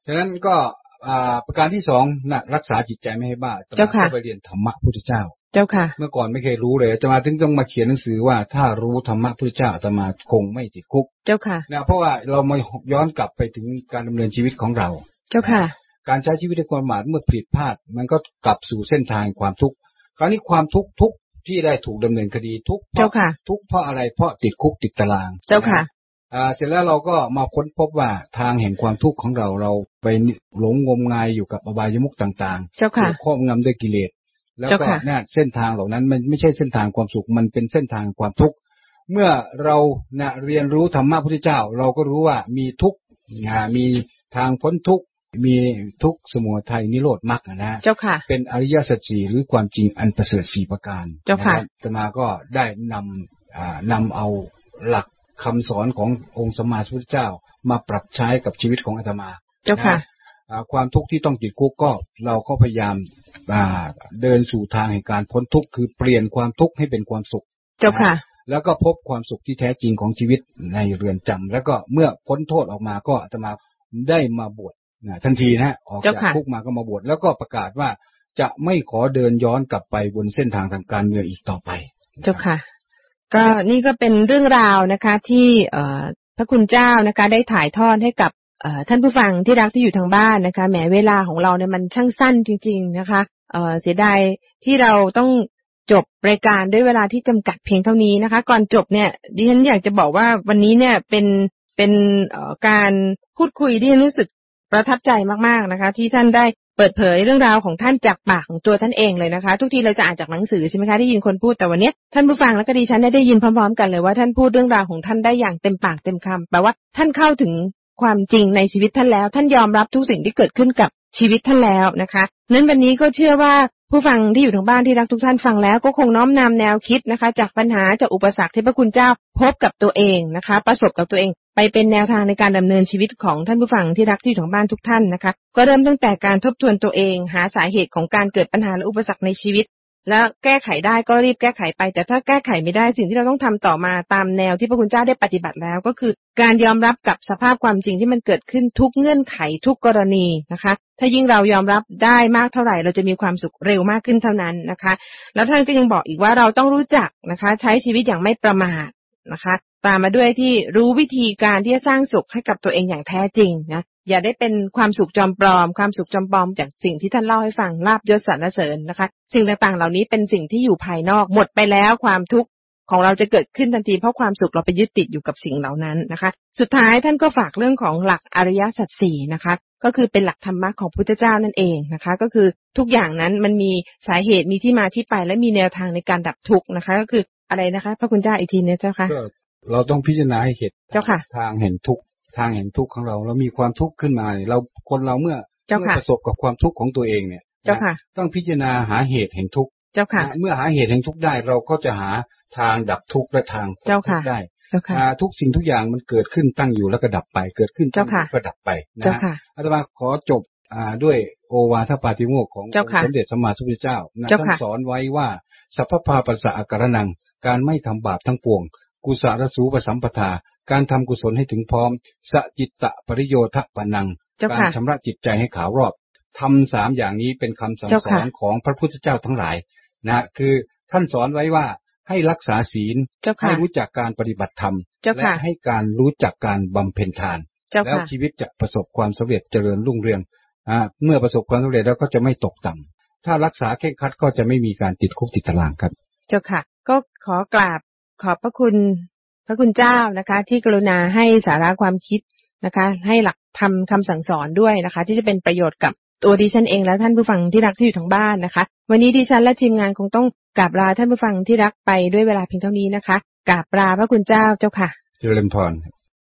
Speaker 4: ฉะนั้นก็ประการที่สองนะรักษาจิตใจไม่ให้บ้าเจ้าค่ะไปเรียนธรรมะพุทธเจ้า
Speaker 2: เจ้าค่ะ
Speaker 4: เมื่อก่อนไม่เคยรู้เลยจะมาถึงต้องมาเขียนหนังสือว่าถ้ารู้ธรรมะพุทธเจ้าจะมาคงไม่ติดคุก
Speaker 2: เจ้าค่ะ
Speaker 4: นะเพราะว่าเรามาย้อนกลับไปถึงการดำเนินชีวิตของเรา
Speaker 2: เจ้าค่ะ
Speaker 4: การใช้ชีวิตด้วยความประมาทเมื่อผิดพลาดมันก็กลับสู่เส้นทางความทุกข์คราวนี้ความทุกข์ทุกที่ได้ถูกดำเนินคดีทุก
Speaker 2: เจ้าค่ะ
Speaker 4: ทุกเพราะอะไรเพราะติดคุกติดตาราง
Speaker 2: เจ้าค่ะ
Speaker 4: อ่าเสร็จแล้วเราก็มาค้นพบว่าทางแห่งความทุกข์ของเราเราไปหลงงมงายอยู่กับอบายมุขต่าง
Speaker 2: ๆเจ้าค่ะ
Speaker 4: ครอบงำด้วยกิเลสแล้วก็เนี่ยเส้นทางเหล่านั้นมันไม่ใช่เส้นทางความสุขมันเป็นเส้นทางความทุกข์เมื่อเราเนี่ยเรียนรู้ธรรมะพุทธเจ้าเราก็รู้ว่ามีทุกข์มีทางพ้นทุกข์มีทุกข์สมุทัยนิโรธมรรคนะ
Speaker 2: เจ้าค่ะ
Speaker 4: เป็นอริยสัจสี่หรือความจริงอันประเสริฐสี่ประการ
Speaker 2: เจ้าค่ะ
Speaker 4: อาตมาก็ได้นำอ่านำเอาหลักคำสอนขององค์สมมาสัมพุทธเจ้ามาปรับใช้กับชีวิตของอาตมา
Speaker 2: เจ้าค่ะ
Speaker 4: ความทุกข์ที่ต้องติดคุกก็เราก็พยายามเดินสู่ทางแห่งการพ้นทุกข์คือเปลี่ยนความทุกข์ให้เป็นความสุข
Speaker 2: เจ้าค่ะ
Speaker 4: แล้วก็พบความสุขที่แท้จริงของชีวิตในเรือนจำแล้วก็เมื่อพ้นโทษออกมาก็อาตมาได้มาบวชทันทีนะออกจากคุกมาก็มาบวชแล้วก็ประกาศว่าจะไม่ขอเดินย้อนกลับไปบนเส้นทางทางการเมืองอีกต่อไป
Speaker 2: เจ้าค่ะก็นี่ก็เป็นเรื่องราวนะคะที่เอ่อพระคุณเจ้านะคะได้ถ่ายทอดให้กับเอ่อท่านผู้ฟังที่รักที่อยู่ทางบ้านนะคะแหมเวลาของเราเนี่ยมันช่างสั้นจริงๆนะคะเอ่อเสียดายที่เราต้องจบรายการด้วยเวลาที่จำกัดเพียงเท่านี้นะคะก่อนจบเนี่ยดิฉันอยากจะบอกว่าวันนี้เนี่ยเป็นเป็นเอ่อการพูดคุยที่รู้สึกประทับใจมากๆนะคะที่ท่านได้เปิดเผยเรื่องราวของท่านจากปากของตัวท่านเองเลยนะคะทุกทีเราจะอ่านจากหนังสือใช่ไหมคะได้ยินคนพูดแต่วันนี้ท่านผู้ฟังและก็ดิฉันได้ยินพร้อมๆกันเลยว่าท่านพูดเรื่องราวของท่านได้อย่างเต็มปากเต็มคำแปลว่าท่านเข้าถึงความจริงในชีวิตท่านแล้วท่านยอมรับทุกสิ่งที่เกิดขึ้นกับชีวิตท่านแล้วนะคะนั้นวันนี้ก็เชื่อว่าผู้ฟังที่อยู่ทางบ้านที่รักทุกท่านฟังแล้วก็คงน้อมนำแนวคิดนะคะจากปัญหาจากอุปสรรคที่พระคุณเจ้าพบกับตัวเองนะคะประสบกับตัวเองไปเป็นแนวทางในการดำเนินชีวิตของท่านผู้ฟังที่รักที่อยู่ทางบ้านทุกท่านนะคะก็เริ่มตั้งแต่การทบทวนตัวเองหาสาเหตุของการเกิดปัญหาและอุปสรรคในชีวิตแล้วแก้ไขได้ก็รีบแก้ไขไปแต่ถ้าแก้ไขไม่ได้สิ่งที่เราต้องทำต่อมาตามแนวที่พระคุณเจ้าได้ปฏิบัติแล้วก็คือการยอมรับกับสภาพความจริงที่มันเกิดขึ้นทุกเงื่อนไขทุกกรณีนะคะถ้ายิ่งเรายอมรับได้มากเท่าไหร่เราจะมีความสุขเร็วมากขึ้นเท่านั้นนะคะแล้วท่านก็ยังบอกอีกว่าเราต้องรู้จักนะคะใช้ชีวิตอย่างไม่ประมาทนะคะตามมาด้วยที่รู้วิธีการที่จะสร้างสุขให้กับตัวเองอย่างแท้จริงนะอย่าได้เป็นความสุขจอมปลอมความสุขจอมปลอมจากสิ่งที่ท่านเล่าให้ฟังลาภยศสรรเสริญนะคะสิ่งต่างๆเหล่านี้เป็นสิ่งที่อยู่ภายนอกหมดไปแล้วความทุกข์ของเราจะเกิดขึ้นทันทีเพราะความสุขเราไปยึดติดอยู่กับสิ่งเหล่านั้นนะคะสุดท้ายท่านก็ฝากเรื่องของหลักอริยสัจสี่นะคะก็คือเป็นหลักธรรมะของพุทธเจ้านั่นเองนะคะก็คือทุกอย่างนั้นมันมีสาเหตุมีที่มาที่ไปและมีแนวทางในการดับทุกข์นะคะก็คืออะไรนะคะพระคุณเจ้าอีกทีนึงเจ้าค่ะ
Speaker 4: เราต้องพิจารณาให้เห็น
Speaker 2: เจ้าค่ะ
Speaker 4: ทางเห็นทุกข์ทางเห็นทุกข์ของเราเรามีความทุกข์ขึ้นมาเราคนเราเมื่อเมื่อประสบกับความทุกข์ของตัวเองเนี่ย
Speaker 2: เจ้าค่ะ
Speaker 4: ต้องพิจารณาหาเหตุแห่งทุกข์
Speaker 2: เจ้าค่ะ
Speaker 4: เมื่อหาเหตุแห่งทุกข์ได้เราก็จะหาทางดับทุกข์และทาง
Speaker 2: พ้นทุก
Speaker 4: ข์ได้ทุกสิ่งทุกอย่างมันเกิดขึ้นตั้งอยู่แล้วก็ดับไปเกิดขึ้นตั้งอยู่ก็ดับไปนะอาตมาขอจบด้วยโอวาทปาติโมกข์ของสมเด็จสัมมาสัมพุทธเจ้าท่านสอนไว้ว่าสัพพพาปัสสะอาการนังการไม่ทำบาปทั้งปวงกุศลสูปสัมปทาการทำกุศลให้ถึงพร้อมสจิตตะปริโยทะปนังการชำระจิตใจให้ขาวรอบทำสามอย่างนี้เป็นคำสั่งสอนของพระพุทธเจ้าทั้งหลายนะคือท่านสอนไว้ว่าให้รักษาศีลให้รู้จักการปฏิบัติธรรมและให้การรู้จักการบำเพ็ญทานแล้วชีวิตจะประสบความสำเร็จเจริญรุ่งเรืองเมื่อประสบความสำเร็จแล้วก็จะไม่ตกต่ำถ้ารักษาเคร่งครัดก็จะไม่มีการติดคุกติดตารางครับ
Speaker 2: เจ้าค่ะก็ขอกราบขอบพระคุณพระคุณเจ้านะคะที่กรุณาให้สาระความคิดนะคะให้หลักธรรมคำสั่งสอนด้วยนะคะที่จะเป็นประโยชน์กับตัวดิฉันเองและท่านผู้ฟังที่รักที่อยู่ทางบ้านนะคะวันนี้ดิฉันและทีมงานคงต้องกราบลาท่านผู้ฟังที่รักไปด้วยเวลาเพียงเท่านี้นะคะกราบลาพระคุณเจ้าเจ้าค่ะ
Speaker 4: เจริญพร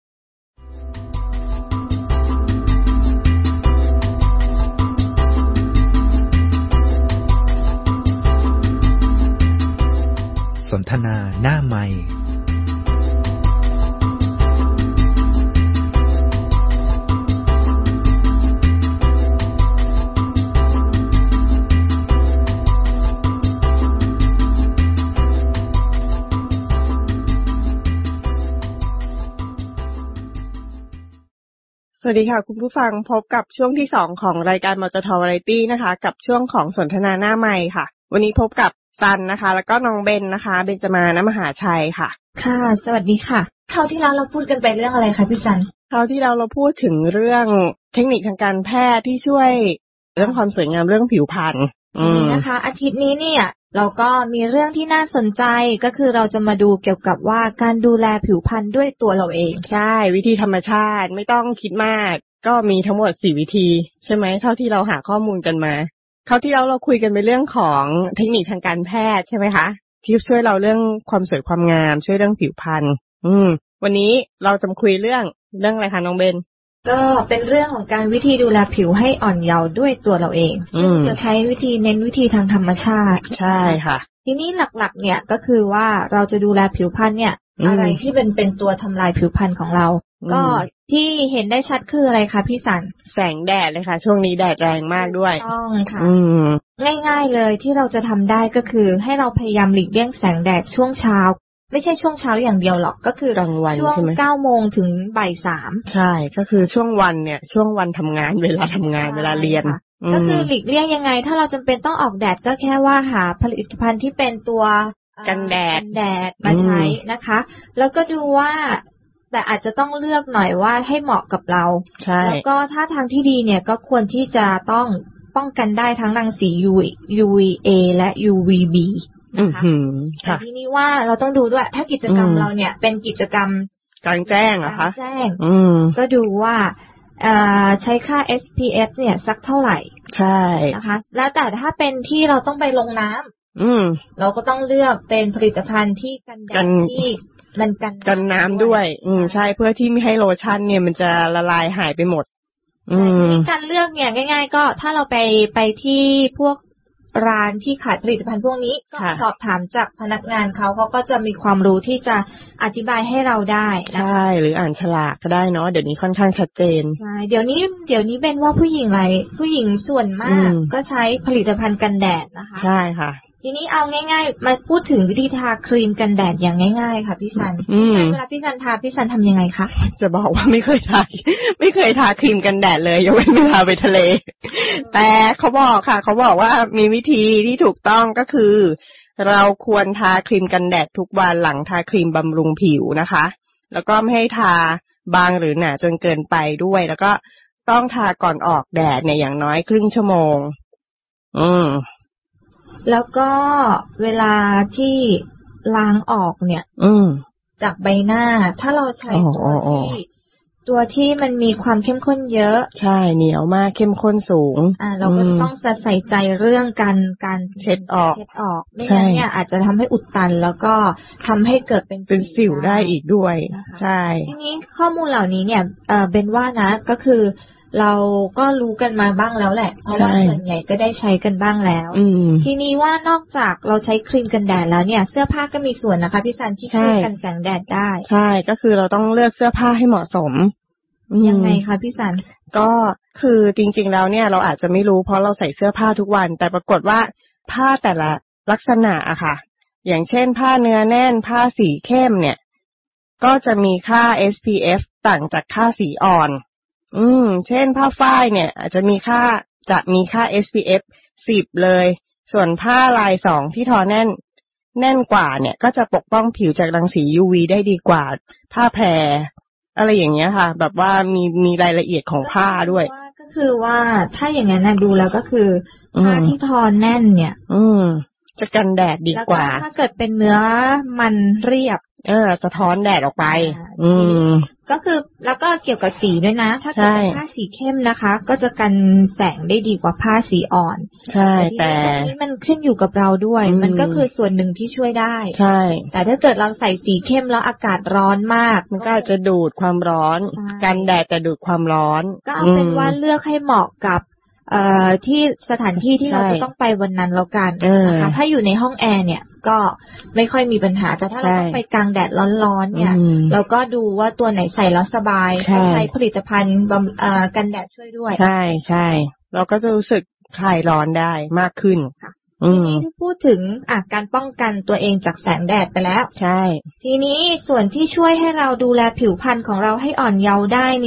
Speaker 1: สนทนาหน้าไมค์
Speaker 3: สวัสดีค่ะคุณผู้ฟังพบกับช่วงที่สองของรายการมจทวาไรตี้นะคะกับช่วงของสนทนาหน้าไมค์ค่ะวันนี้พบกับซันนะคะแล้วก็น้องเบนนะคะเบนจมานะมหาชัยค่ะ
Speaker 5: ค่ะสวัสดีค่ะคราวที่แล้วเราพูดกันไปเรื่องอะไรคะพี่ซัน
Speaker 3: คราวที่แล้วเราพูดถึงเรื่องเทคนิคทางการแพทย์ที่ช่วยเรื่องความสวยงามเรื่องผิวพรรณ
Speaker 5: นี่นะคะอาทิตย์นี้เนี่ยเราก็มีเรื่องที่น่าสนใจก็คือเราจะมาดูเกี่ยวกับว่าการดูแลผิวพรรณด้วยตัวเราเอง
Speaker 3: ใช่วิธีธรรมชาติไม่ต้องคิดมากก็มีทั้งหมดสี่วิธีใช่ไหมเท่าที่เราหาข้อมูลกันมาคราวที่แล้วเราคุยกันไปเรื่องของเทคนิคทางการแพทย์ใช่ไหมคะที่ช่วยเราเรื่องความสวยความงามช่วยเรื่องผิวพรรณอืมวันนี้เราจะมาคุยเรื่องเรื่องอะไรคะน้องเบน
Speaker 5: ก็เป็นเรื่องของการวิธีดูแลผิวให้อ่อนเยาว์ด้วยตัวเราเองซึ่งจะใช้วิธีเน้นวิธีทางธรรมชาติ
Speaker 3: ใช่ค่ะ
Speaker 5: ทีนี้หลักๆเนี่ยก็คือว่าเราจะดูแลผิวพรรณเนี่ยอะไรที่เป็นเป็นตัวทำลายผิวพรรณของเราก็ที่เห็นได้ชัดคืออะไรคะพี่สัน
Speaker 3: แสงแดดเลยค่ะช่วงนี้แดดแรงมากด้วย
Speaker 5: ต้องค่ะง่ายๆเลยที่เราจะทำได้ก็คือให้เราพยายามหลีกเลี่ยงแสงแดดช่วงเช้าไม่ใช่ช่วงเช้าอย่างเดียวหรอกก็คือช่วงเก้าโมงถึงบ่ายสาม
Speaker 3: ใช่ก็คือช่วงวันเนี่ยช่วงวันทำงานเวลาทำงานเวลาเรียน
Speaker 5: ก็คือหลีกเลี่ยงยังไงถ้าเราจำเป็นต้องออกแดดก็แค่ว่าหาผลิตภัณฑ์ที่เป็นตัว
Speaker 3: กันแดด
Speaker 5: แดดมาใช้นะคะแล้วก็ดูว่าแต่อาจจะต้องเลือกหน่อยว่าให้เหมาะกับเราแล้วก็ถ้าทางที่ดีเนี่ยก็ควรที่จะต้องป้องกันได้ทั้งรังสี ยู วี เอ และ ยู วี บี นะคะแต่ทีนี้ว่าเราต้องดูด้วยถ้ากิจกรรมเราเนี่ยเป็นกิจกรรม
Speaker 3: กลางแจ้งเหรอคะ
Speaker 5: แจ้งก็ดูว่าใช้ค่า เอส พี เอฟ เนี่ยสักเท่าไหร่
Speaker 3: ใช่
Speaker 5: นะคะแล้วแต่ถ้าเป็นที่เราต้องไปลงน้
Speaker 3: ำอืม
Speaker 5: เราก็ต้องเลือกเป็นผลิตภัณฑ์ที่กันแดดที่มันกัน
Speaker 3: กันน้ำด้วยอืมใช่เพื่อที่ไม่ให้โลชั่นเนี่ยมันจะละลายหายไปหมด
Speaker 5: อืมการเลือกเนี่ยง่ายๆก็ถ้าเราไปไปที่พวกร้านที่ขายผลิตภัณฑ์พวกนี้ก็สอบถามจากพนักงานเขาเขาก็จะมีความรู้ที่จะอธิบายให้เราได้
Speaker 3: ใช่หรืออ่านฉลากก็ได้เนาะเดี๋ยวนี้ค่อนข้างชัดเจน
Speaker 5: ใช่เดี๋ยวนี้เดี๋ยวนี้เป็นว่าผู้หญิงหลายผู้หญิงส่วนมากก็ใช้ผลิตภัณฑ์กันแดดนะคะ
Speaker 3: ใช่ค่ะ
Speaker 5: ทีนี้เอาง่ายๆมาพูดถึงวิธีทาครีมกันแดดอย่างง่ายๆค่ะพี่ซันเวลาพี่ซันทาพี่ซันทำยังไงคะ
Speaker 3: จะบอกว่าไม่เคยทาไม่เคยทาครีมกันแดดเลยยกเว้นเวลาไปทะเลแต่เขาบอกค่ะเขาบอกว่ามีวิธีที่ถูกต้องก็คือเราควรทาครีมกันแดดทุกวันหลังทาครีมบำรุงผิวนะคะแล้วก็ไม่ให้ทาบางหรือหนาจนเกินไปด้วยแล้วก็ต้องทาก่อนออกแดดเนี่ยอย่างน้อยครึ่งชั่วโมงอืม
Speaker 5: แล้วก็เวลาที่ล้างออกเนี่ยจากใบหน้าถ้าเราใช้ตัวที่ตัวที่มันมีความเข้มข้นเยอะ
Speaker 3: ใช่เหนียวมากเข้มข้นสูง
Speaker 5: อ่าเราก็ต้องใส่ใจเรื่องการการ
Speaker 3: เช็ดออก
Speaker 5: เช็ดออกไม่งั้นเนี่ยอาจจะทำให้อุดตันแล้วก็ทำให้เกิดเป็น
Speaker 3: เป็นสิวได้อีกด้วยใช่
Speaker 5: ทีนี้ข้อมูลเหล่านี้เนี่ยเออเป็นว่านะก็คือเราก็รู้กันมาบ้างแล้วแหละเพราะว่าส่วนใหญ่ก็ได้ใช้กันบ้างแล้วทีนี้ว่านอกจากเราใช้ครีมกันแดดแล้วเนี่ยเสื้อผ้าก็มีส่วนนะคะพี่ซันที่ช่วยกันแสงแดดได้
Speaker 3: ใช่ก็คือเราต้องเลือกเสื้อผ้าให้เหมาะสม
Speaker 5: ยังไงคะพี่ซัน
Speaker 3: ก็คือจริงๆแล้วเนี่ยเราอาจจะไม่รู้เพราะเราใส่เสื้อผ้าทุกวันแต่ปรากฏว่าผ้าแต่ละลักษณะอะค่ะอย่างเช่นผ้าเนื้อแน่นผ้าสีเข้มเนี่ยก็จะมีค่า เอส พี เอฟ ต่างจากค่าสีอ่อนอืมเช่นผ้าฝ้ายเนี่ยอาจจะมีค่าจะมีค่า เอส พี เอฟ สิบเลยส่วนผ้าลายสองที่ทอแน่นแน่นกว่าเนี่ยก็จะปกป้องผิวจากรังสี ยู วี ได้ดีกว่าผ้าแพรอะไรอย่างเงี้ยค่ะแบบว่ามีมีรายละเอียดของผ้าด้วย
Speaker 5: ก็คือว่าถ้าอย่างนั้นนะดูแล้วก็คือผ้าที่ทอแน่นเนี่ย
Speaker 3: อืมจะกันแดดดีกว่า
Speaker 5: ถ้าเกิดเป็นเนื้อมันเรียบ
Speaker 3: เออสะท้อนแดดออกไปอืม
Speaker 5: ก็คือแล้วก็เกี่ยวกับสีด้วยนะถ้าเกิดเป็นผ้าสีเข้มนะคะก็จะกันแสงได้ดีกว่าผ้าสีอ่อน
Speaker 3: ใช่แต่
Speaker 5: ตรงนี้มันขึ้นอยู่กับเราด้วยมันก็คือส่วนหนึ่งที่ช่วยได้
Speaker 3: ใช่
Speaker 5: แต่ถ้าเกิดเราใส่สีเข้มแล้วอากาศร้อนมาก
Speaker 3: มันก็อาจจะดูดความร้อนกันแดดแต่ดูดความร้อน
Speaker 5: ก็เอาเป็นว่าเลือกให้เหมาะกับเอ่อที่สถานที่ที่เราจะต้องไปวันนั้นแล้วกันนะคะถ้าอยู่ในห้องแอร์เนี่ยก็ไม่ค่อยมีปัญหาแต่ถ้าเราต้องไปกลางแดดร้อนๆเนี่ยเราก็ดูว่าตัวไหนใส่แล้วสบายใช้ผลิตภัณฑ์กันแดดช่วยด้วย
Speaker 3: ใช่ใช่เราก็จะรู้สึกคลายร้อนได้มากขึ้น
Speaker 5: ทีนี้ที่พูดถึงอ่ะการป้องกันตัวเองจากแสงแดดไปแล้ว
Speaker 3: ใช่
Speaker 5: ทีนี้ส่วนที่ช่วยให้เราดูแลผิวพรรณของเราให้อ่อนเยาว์ได้เนี่ย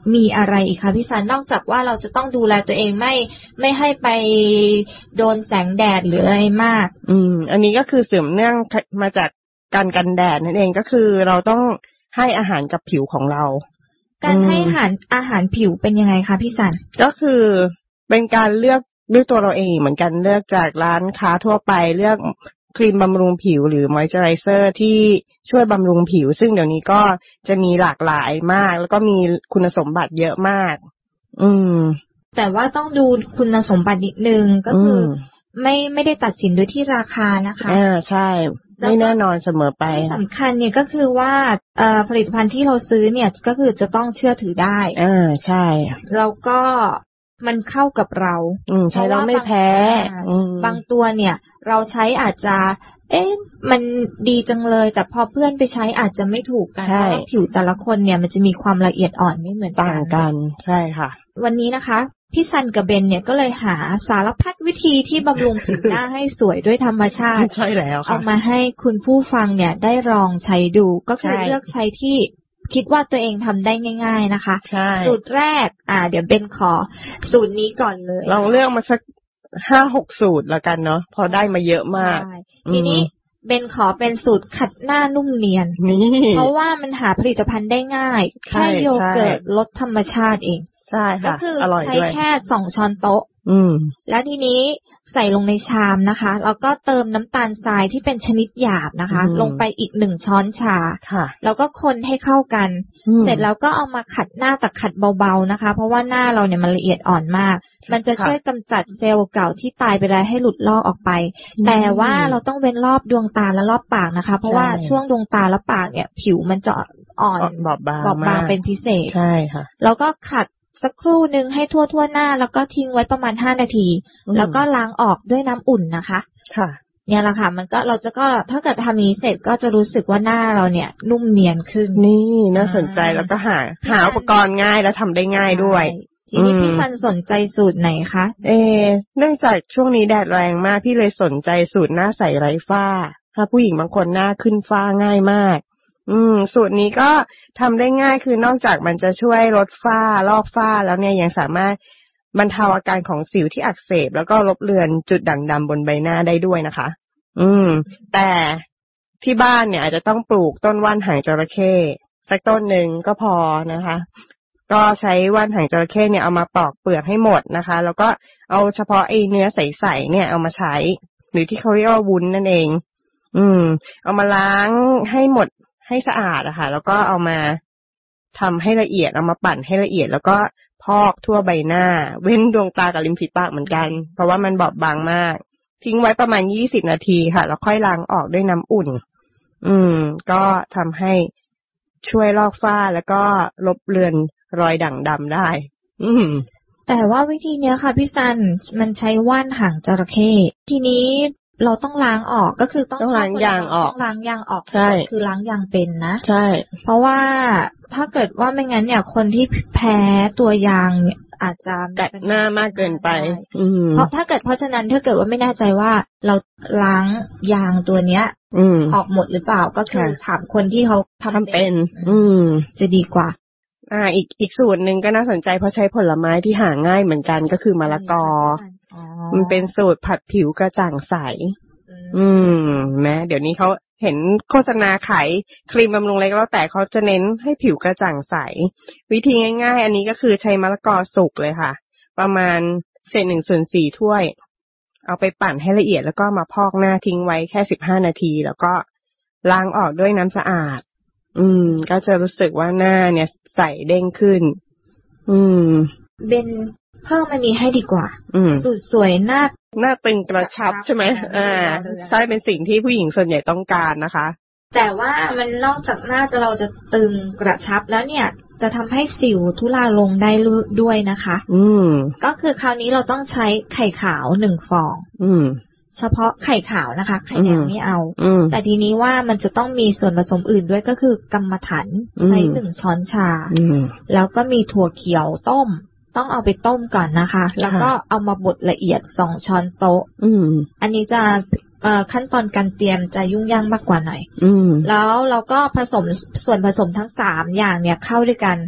Speaker 5: มีอะไรอีกคะพี่ซันนอกจากว่าเราจะต้องดูแลตัวเองไม่ไม่ให้ไปโดนแสงแดดหรืออะไรมาก
Speaker 3: อืมอันนี้ก็คือเสริมเนื่องมาจากการกันแดดนั่นเองก็คือเราต้องให้อาหารกับผิวของเรา
Speaker 5: การให้อาหารอาหารผิวเป็นยังไงคะพี่ซัน
Speaker 3: ก็คือเป็นการเลือกด้วยตัวเราเองเหมือนกันเลือกจากร้านค้าทั่วไปเลือกครีมบำรุงผิวหรือมอยเจอไรเซอร์ที่ช่วยบำรุงผิวซึ่งเดี๋ยวนี้ก็จะมีหลากหลายมากแล้วก็มีคุณสมบัติเยอะมากอืม
Speaker 5: แต่ว่าต้องดูคุณสมบัตินิดนึงก็คือไม่ไม่ได้ตัดสินโดยที่ราคานะคะ
Speaker 3: อ่าใช่ไม่แน่นอนเสมอไป
Speaker 5: ที่สำคัญเนี่ยก็คือว่าเอ่อผลิตภัณฑ์ที่เราซื้อเนี่ยก็คือจะต้องเชื่อถือได้
Speaker 3: อ่าใช่
Speaker 5: แล้วก็มันเข้ากับเรา
Speaker 3: อืมใช้เราไม่แพ้
Speaker 5: บางตัวเนี่ยเราใช้อาจจะเอ๊ะมันดีจังเลยแต่พอเพื่อนไปใช้อาจจะไม่ถูกกันเพราะว่าผิวแต่ละคนเนี่ยมันจะมีความละเอียดอ่อนไม่เหมือนกัน
Speaker 3: ต่างกันใช่ค่ะ
Speaker 5: วันนี้นะคะพี่ซันกับเบนเนี่ยก็เลยหาสารพัดวิธีที่บำรุงผิวหน้าให้สวยด้วยธรรมชาติ
Speaker 3: ใช่แล้วค่ะ
Speaker 5: เอามาให้คุณผู้ฟังเนี่ยได้ลองใช้ดูก็คือเลือกใช้ที่คิดว่าตัวเองทำได้ง่ายๆนะคะสูตรแรกอ่าเดี๋ยวเบนขอสูตรนี้ก่อนเลย
Speaker 3: ลองเลือกมาสักห้าหกสูตรแล้วกันเนาะพอได้มาเยอะมาก
Speaker 5: ทีนี้เบนขอเป็นสูตรขัดหน้านุ่มเนียนเพราะว่ามันหาผลิตภัณฑ์ได้ง่ายแค่โยเกิร์ตรสธรรมชาติเอง
Speaker 3: ใช่ค่ะ
Speaker 5: ก็คือใช้แค่สองช้อนโต๊ะ
Speaker 3: อืม
Speaker 5: แล้วทีนี้ใส่ลงในชามนะคะแล้วก็เติมน้ำตาลทรายที่เป็นชนิดหยาบนะคะลงไปอีกหนึ่งช้อนชา
Speaker 3: ค่ะ
Speaker 5: แล้วก็คนให้เข้ากันเสร็จแล้วก็เอามาขัดหน้าแต่ขัดเบาๆนะคะเพราะว่าหน้าเราเนี่ยมันละเอียดอ่อนมากมันจะช่วยกำจัดเซลล์เก่าที่ตายไปแล้วให้หลุดลอกออกไปแต่ว่าเราต้องเว้นรอบดวงตาและรอบปากนะคะเพราะว่าช่วงดวงตาและปากเนี่ยผิวมันจะอ่อน
Speaker 3: บอบบาง
Speaker 5: บอบบางเป็นพิเศษ
Speaker 3: ใช่ค่ะ
Speaker 5: แล้วก็ขัดสักครู่นึงให้ทั่วทั่วหน้าแล้วก็ทิ้งไว้ประมาณห้านาทีแล้วก็ล้างออกด้วยน้ำอุ่นนะคะ
Speaker 3: ค่ะ
Speaker 5: เนี่ยแหละค่ะมันก็เราจะก็ถ้าเกิดทำนี้เสร็จก็จะรู้สึกว่าหน้าเราเนี่ยนุ่มเนียนขึ้น
Speaker 3: นี่น่าสนใจแล้วก็หาหาอุปกรณ์ง่ายแล้วทำได้ง่ายด้วย
Speaker 5: ทีนี้พี่ซันสนใจสูตรไหนคะ
Speaker 3: เอเนื่องจากช่วงนี้แดดแรงมากพี่เลยสนใจสูตรหน้าใสไร้ฝ้าถ้าผู้หญิงบางคนหน้าขึ้นฝ้าง่ายมากอืมสูตรนี้ก็ทำได้ง่ายคือนอกจากมันจะช่วยลดฝ้าลอกฝ้าแล้วเนี่ยยังสามารถบรรเทาอาการของสิวที่อักเสบแล้วก็ลบเลือนจุดด่างดำบนใบหน้าได้ด้วยนะคะอืมแต่ที่บ้านเนี่ยอาจจะต้องปลูกต้นว่านหางจระเข้สักต้นหนึ่งก็พอนะคะก็ใช้ว่านหางจระเข้เนี่ยเอามาปอกเปลือกให้หมดนะคะแล้วก็เอาเฉพาะไอ้เนื้อใสๆเนี่ยเอามาใช้หรือที่เขาเรียกว่าวุ้นนั่นเองอืมเอามาล้างให้หมดให้สะอาดอะค่ะแล้วก็เอามาทำให้ละเอียดเอามาปั่นให้ละเอียดแล้วก็พอกทั่วใบหน้าเว้นดวงตากับริมฝีปากเหมือนกันเพราะว่ามันบอบบางมากทิ้งไว้ประมาณยี่สิบนาทีค่ะแล้วค่อยล้างออกด้วยน้ำอุ่นอืมก็ทำให้ช่วยลอกฝ้าแล้วก็ลบเลือนรอยด่างดำได้อืม
Speaker 5: แต่ว่าวิธีเนี้ยค่ะพี่ซันมันใช้ว่านหางจระเข้ทีนี้เราต้องล้างออกก็คือต้อง
Speaker 3: ล้างยางออก
Speaker 5: ต้องล้างยางออก
Speaker 3: ใช่
Speaker 5: คือล้างยางเป็นนะ
Speaker 3: ใช่
Speaker 5: เพราะว่าถ้าเกิดว่าไม่งั้นเนี่ยคนที่แพ้ตัวยางเนี่ยอาจจะ
Speaker 3: กัดหน้ามากเกินไป
Speaker 5: เพราะถ้าเกิดเพราะฉะนั้นถ้าเกิดว่าไม่แน่ใจว่าเราล้างยางตัวเนี้ยออกหมดหรือเปล่าก็คือถามคนที่เขาทำ
Speaker 3: เป็นอืม
Speaker 5: จะดีกว่า
Speaker 3: อ่าอีกอีกสูตรหนึ่งก็น่าสนใจเพราะใช้ผลไม้ที่หาง่ายเหมือนกันก็คือมะละกอมันเป็นสูตรผัดผิวกระจ่างใสอืมแม้เดี๋ยวนี้เขาเห็นโฆษณาขายครีมบำรุงอะไรก็แล้วแต่เขาจะเน้นให้ผิวกระจ่างใสวิธีง่ายๆอันนี้ก็คือใช้มะละกอสุกเลยค่ะประมาณเศษหนึ่งส่วนสี่ถ้วยเอาไปปั่นให้ละเอียดแล้วก็มาพอกหน้าทิ้งไว้แค่สิบห้านาทีแล้วก็ล้างออกด้วยน้ำสะอาดอืมก็จะรู้สึกว่าหน้าเนี่ยใสเด้งขึ้นอืม
Speaker 5: เบนเพิ่มอันนี้ให้ดีกว่าสูตรสวยหน้า
Speaker 3: หน้าตึงกระชับใช่ไหมอ่าใช่เป็นสิ่งที่ผู้หญิงส่วนใหญ่ต้องการนะคะ
Speaker 5: แต่ว่ามันนอกจากหน้าจะเราจะตึงกระชับแล้วเนี่ยจะทำให้สิวทุเลาลงได้ด้วยนะคะ
Speaker 3: อืม
Speaker 5: ก็คือคราวนี้เราต้องใช้ไข่ขาวหนึ่งฟอง
Speaker 3: อืม
Speaker 5: เฉพาะไข่ขาวนะคะไข่แดงไม่เอาแต่ทีนี้ว่ามันจะต้องมีส่วนผสมอื่นด้วยก็คือกำมะถันใช้หนึ่งช้อนชาแล้วก็มีถั่วเขียวต้มต้องเอาไปต้มก่อนนะคะแล้วก็เอามาบดละเอียดสองช้อนโต๊ะอันนี้จะขั้นตอนการเตรียมจะยุ่งยากมากกว่าหน่อยแล้วเราก็ผสมส่วนผสมทั้งสามอย่างเนี่ยเข้าด้วยกัน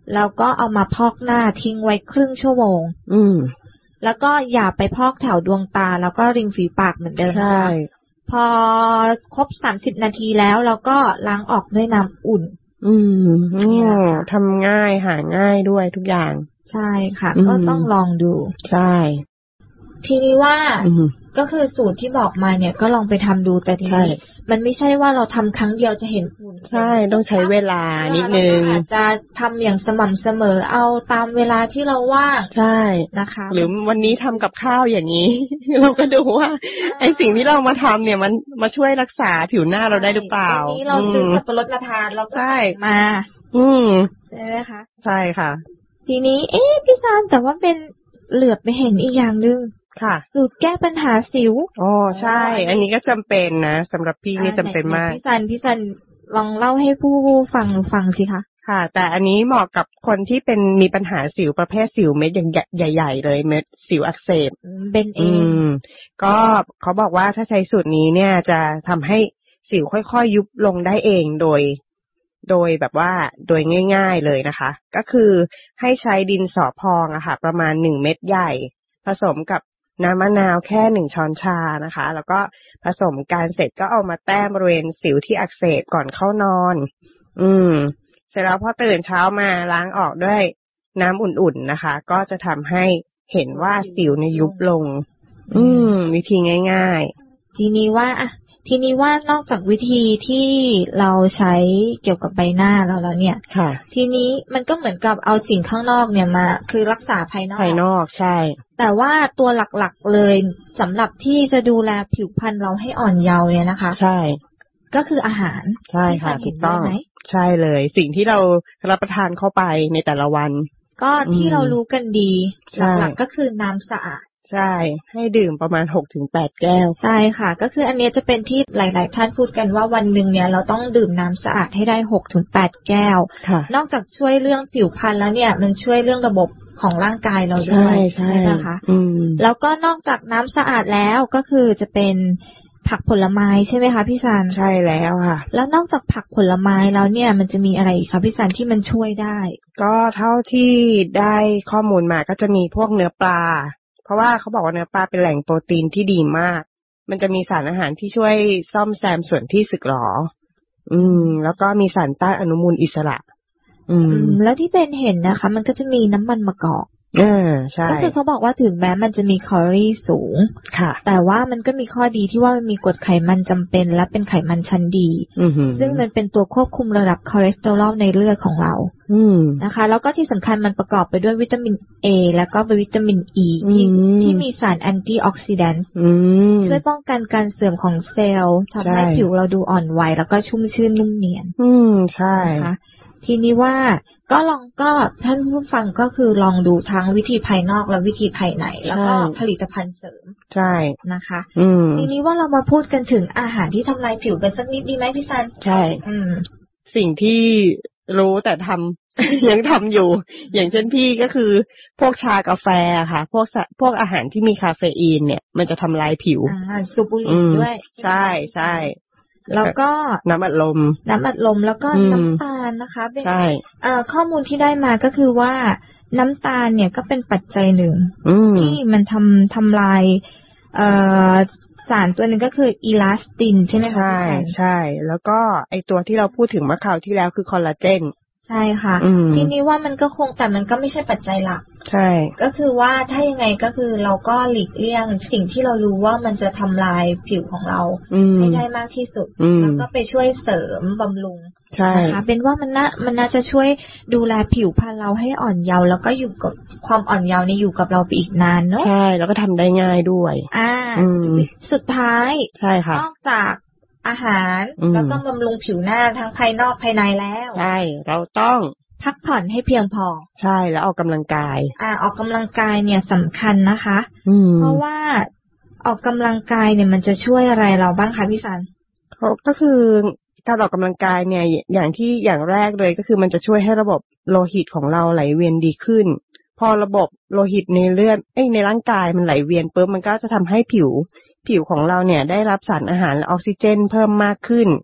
Speaker 5: แล้วก็เอามาพอกหน้าทิ้งไว้ครึ่งชั่วโมง
Speaker 3: อืม
Speaker 5: แล้วก็อย่าไปพอกแถวดวงตาแล้วก็ริมฝีปากเหมือนเดิมนะคะพอครบสามสิบนาทีแล้วเราก็ล้างออกด้วยน้ำอุ่น
Speaker 3: อืมนี่ทำง่ายหาง่ายด้วยทุกอย่าง
Speaker 5: ใช่ค่ะก็ต้องลองดู
Speaker 3: ใช่
Speaker 5: ทีนี้ว่าก็คือสูตรที่บอกมาเนี่ยก็ลองไปทำดูแต่ทีนี้มันไม่ใช่ว่าเราทำครั้งเดียวจะเห็นผล
Speaker 3: ใช่ต้องใช้เวลานิดนึง
Speaker 5: อาจจะทำอย่างสม่ำเสมอเอาตามเวลาที่เราว่าง
Speaker 3: ใช่
Speaker 5: นะคะ
Speaker 3: หรือวันนี้ทำกับข้าวอย่างนี้ เราก็ดูว่าไอสิ่งที่เรามาทำเนี่ยมันมาช่วยรักษาผิวหน้าเราได้หรือเปล่า
Speaker 5: วันนี้เราซื้อสับปะรดมาทานเราก็มา
Speaker 3: อืม
Speaker 5: ใช่ไหมคะ
Speaker 3: ใช่ค่ะ
Speaker 5: ทีนี้เอ๊ะพี่ซานแต่ว่าเป็นเหลือบไปเห็นอีกอย่างนึง
Speaker 3: ค่ะ
Speaker 5: สูตรแก้ปัญหาสิว
Speaker 3: อ๋อใช่อันนี้ก็จำเป็นนะสำหรับพี่นี่จำเป็นมาก
Speaker 5: พี่ซันพี่ซันลองเล่าให้ผู้ฟังฟังสิคะ
Speaker 3: ค่ะแต่อันนี้เหมาะกับคนที่เป็นมีปัญหาสิวประเภทสิวเม็ดใหญ่ๆเลยเม็ดสิวอักเสบ
Speaker 5: เป็นเอง
Speaker 3: ก็เขาบอกว่าถ้าใช้สูตรนี้เนี่ยจะทำให้สิวค่อยๆยุบลงได้เองโดยโดยแบบว่าโดยง่ายๆเลยนะคะก็คือให้ใช้ดินสอพองอะค่ะประมาณหนึ่งเม็ดใหญ่ผสมกับน้ำมะนาวแค่หนึ่งช้อนชานะคะแล้วก็ผสมกันเสร็จก็เอามาแต้มบริเวณสิวที่อักเสบก่อนเข้านอนอืมเสร็จแล้วพอตื่นเช้ามาล้างออกด้วยน้ำอุ่นๆนะคะก็จะทำให้เห็นว่าสิวเนี่ยยุบลงอืมวิธีง่ายๆ
Speaker 5: ทีนี้ว่าอ่ะทีนี้ว่านอกจากวิธีที่เราใช้เกี่ยวกับใบหน้าเราแล้วเนี่ย
Speaker 3: ค่ะ
Speaker 5: ทีนี้มันก็เหมือนกับเอาสิ่งข้างนอกเนี่ยมาคือรักษาภายนอก
Speaker 3: ภายนอกใช่
Speaker 5: แต่ว่าตัวหลักๆเลยสำหรับที่จะดูแลผิวพรรณเราให้อ่อนเยาว์เนี่ยนะคะ
Speaker 3: ใช่
Speaker 5: ก็คืออาหาร
Speaker 3: ใช่ค่ะถูกต้องใช่เลยสิ่งที่เรารับประทานเข้าไปในแต่ละวัน
Speaker 5: ก็ที่เรารู้กันดีหลักๆก็คือน้ำสะอาด
Speaker 3: ใช่ให้ดื่มประมาณ หกถึงแปด แก้ว
Speaker 5: ใช่ค่ะก็คืออันนี้จะเป็นที่หลายๆท่านพูดกันว่าวันหนึ่งเนี่ยเราต้องดื่มน้ำสะอาดให้ได้ หกถึงแปด แก้วนอกจากช่วยเรื่องผิวพรรณแล้วเนี่ยมันช่วยเรื่องระบบของร่างกายเราด้วย
Speaker 3: ใช่
Speaker 5: ไหมคะแล้วก็นอกจากน้ำสะอาดแล้วก็คือจะเป็นผักผลไม้ใช่ไหมคะพี่ซัน
Speaker 3: ใช่แล้วค่ะ
Speaker 5: แล้วนอกจากผักผลไม้แล้วเนี่ยมันจะมีอะไรอีกคะพี่ซันที่มันช่วยได้
Speaker 3: ก็เท่าที่ได้ข้อมูลมาก็จะมีพวกเนื้อปลาเพราะว่าเขาบอกว่าเนื้อปลาเป็นแหล่งโปรตีนที่ดีมากมันจะมีสารอาหารที่ช่วยซ่อมแซมส่วนที่สึกหรออืมแล้วก็มีสารต้านอนุมูลอิสระ
Speaker 5: อืมแล้วที่เป็นเห็นนะคะมันก็จะมีน้ำมันมะกอก
Speaker 3: อ่าใช่
Speaker 5: ก็คือเขาบอกว่าถึงแม้มันจะมีแคลอรี่สูง
Speaker 3: ค่ะ
Speaker 5: แต่ว่ามันก็มีข้อดีที่ว่ามันมีกรดไขมันจำเป็นและเป็นไขมันชั้นดีซึ่งมันเป็นตัวควบคุมระดับคอเลสเตอรอลในเลือดของเรานะคะแล้วก็ที่สำคัญมันประกอบไปด้วยวิตามิน A แล้วก็วิตามิน E ที่ที่มีสารแอนตี้ออกซิแดนต์ช่วยป้องกันการเสื่อมของเซลล์ทำให้ผิวเราดูอ่อนวัยแล้วก็ชุ่มชื่นนุ่มเนียน
Speaker 3: อืมใช่
Speaker 5: นะคะทีนี้ว่าก็ลองก็ท่านผู้ฟังก็คือลองดูทั้งวิธีภายนอกและวิธีภายในแล้วก็ผลิตภัณฑ์เสริม
Speaker 3: ใช่
Speaker 5: นะคะทีนี้ว่าเรามาพูดกันถึงอาหารที่ทำลายผิวกันสักนิดดีไหมพี่ซัน
Speaker 3: ใช่สิ่งที่รู้แต่ทำ ยังทำอยู่อย่างเช่นพี่ก็คือพวกชากาแฟค่ะพวกพวกอาหารที่มีคาเฟอีนเนี่ยมันจะทำลายผิว
Speaker 5: อ่าสูบบุหรี่ด้วย
Speaker 3: ใช่ใช่
Speaker 5: แล้วก็
Speaker 3: น้ำอัดลม
Speaker 5: น้ำอัดลมแล้วก็น้ำตาลนะคะเป็น
Speaker 3: ใช่
Speaker 5: ข้อมูลที่ได้มาก็คือว่าน้ำตาลเนี่ยก็เป็นปัจจัยหนึ่งที่มันทำทำลายสารตัวนึงก็คืออีลาสตินใช่ไหมคะ
Speaker 3: ใช่ใช่แล้วก็ไอตัวที่เราพูดถึงเมื่อคราวที่แล้วคือคอลลาเจน
Speaker 5: ใช่ค่ะทีนี้ว่ามันก็คงแต่มันก็ไม่ใช่ปัจจัยหลัก
Speaker 3: ใช่
Speaker 5: ก็คือว่าถ้ายังไงก็คือเราก็หลีกเลี่ยงสิ่งที่เรารู้ว่ามันจะทำลายผิวของเราให้ได้มากที่สุดแล้วก็ไปช่วยเสริมบำรุงนะคะเป็นว่ามันน่ามันน่าจะช่วยดูแลผิวพรรณเราให้อ่อนเยาว์แล้วก็อยู่กับความอ่อนเยาว์นี่อยู่กับเราไปอีกนานเนอะ
Speaker 3: ใช่แล้วก็ทำได้ง่ายด้วย
Speaker 5: อ่าสุดท้าย
Speaker 3: ใช่ค่ะ
Speaker 5: นอกจากอาหารแล้วก็บำรุงผิวหน้าทั้งภายนอกภายในแล้ว
Speaker 3: ใช่เราต้อง
Speaker 5: พักผ่อนให้เพียงพอ
Speaker 3: ใช่แล้วออกกำลังกาย
Speaker 5: อ่าออกกำลังกายเนี่ยสำคัญนะคะเพราะว่าออกกำลังกายเนี่ยมันจะช่วยอะไรเราบ้างคะพี่ซัน
Speaker 3: ก็คือการออกกำลังกายเนี่ยอย่างที่อย่างแรกเลยก็คือมันจะช่วยให้ระบบโลหิตของเราไหลเวียนดีขึ้นพอระบบโลหิตในเลือดเอ้ยในร่างกายมันไหลเวียนปุ๊บมันก็จะทำให้ผิวผิวของเราเนี่ยได้รับสารอาหารและออกซิเจนเพิ่มมากขึ้น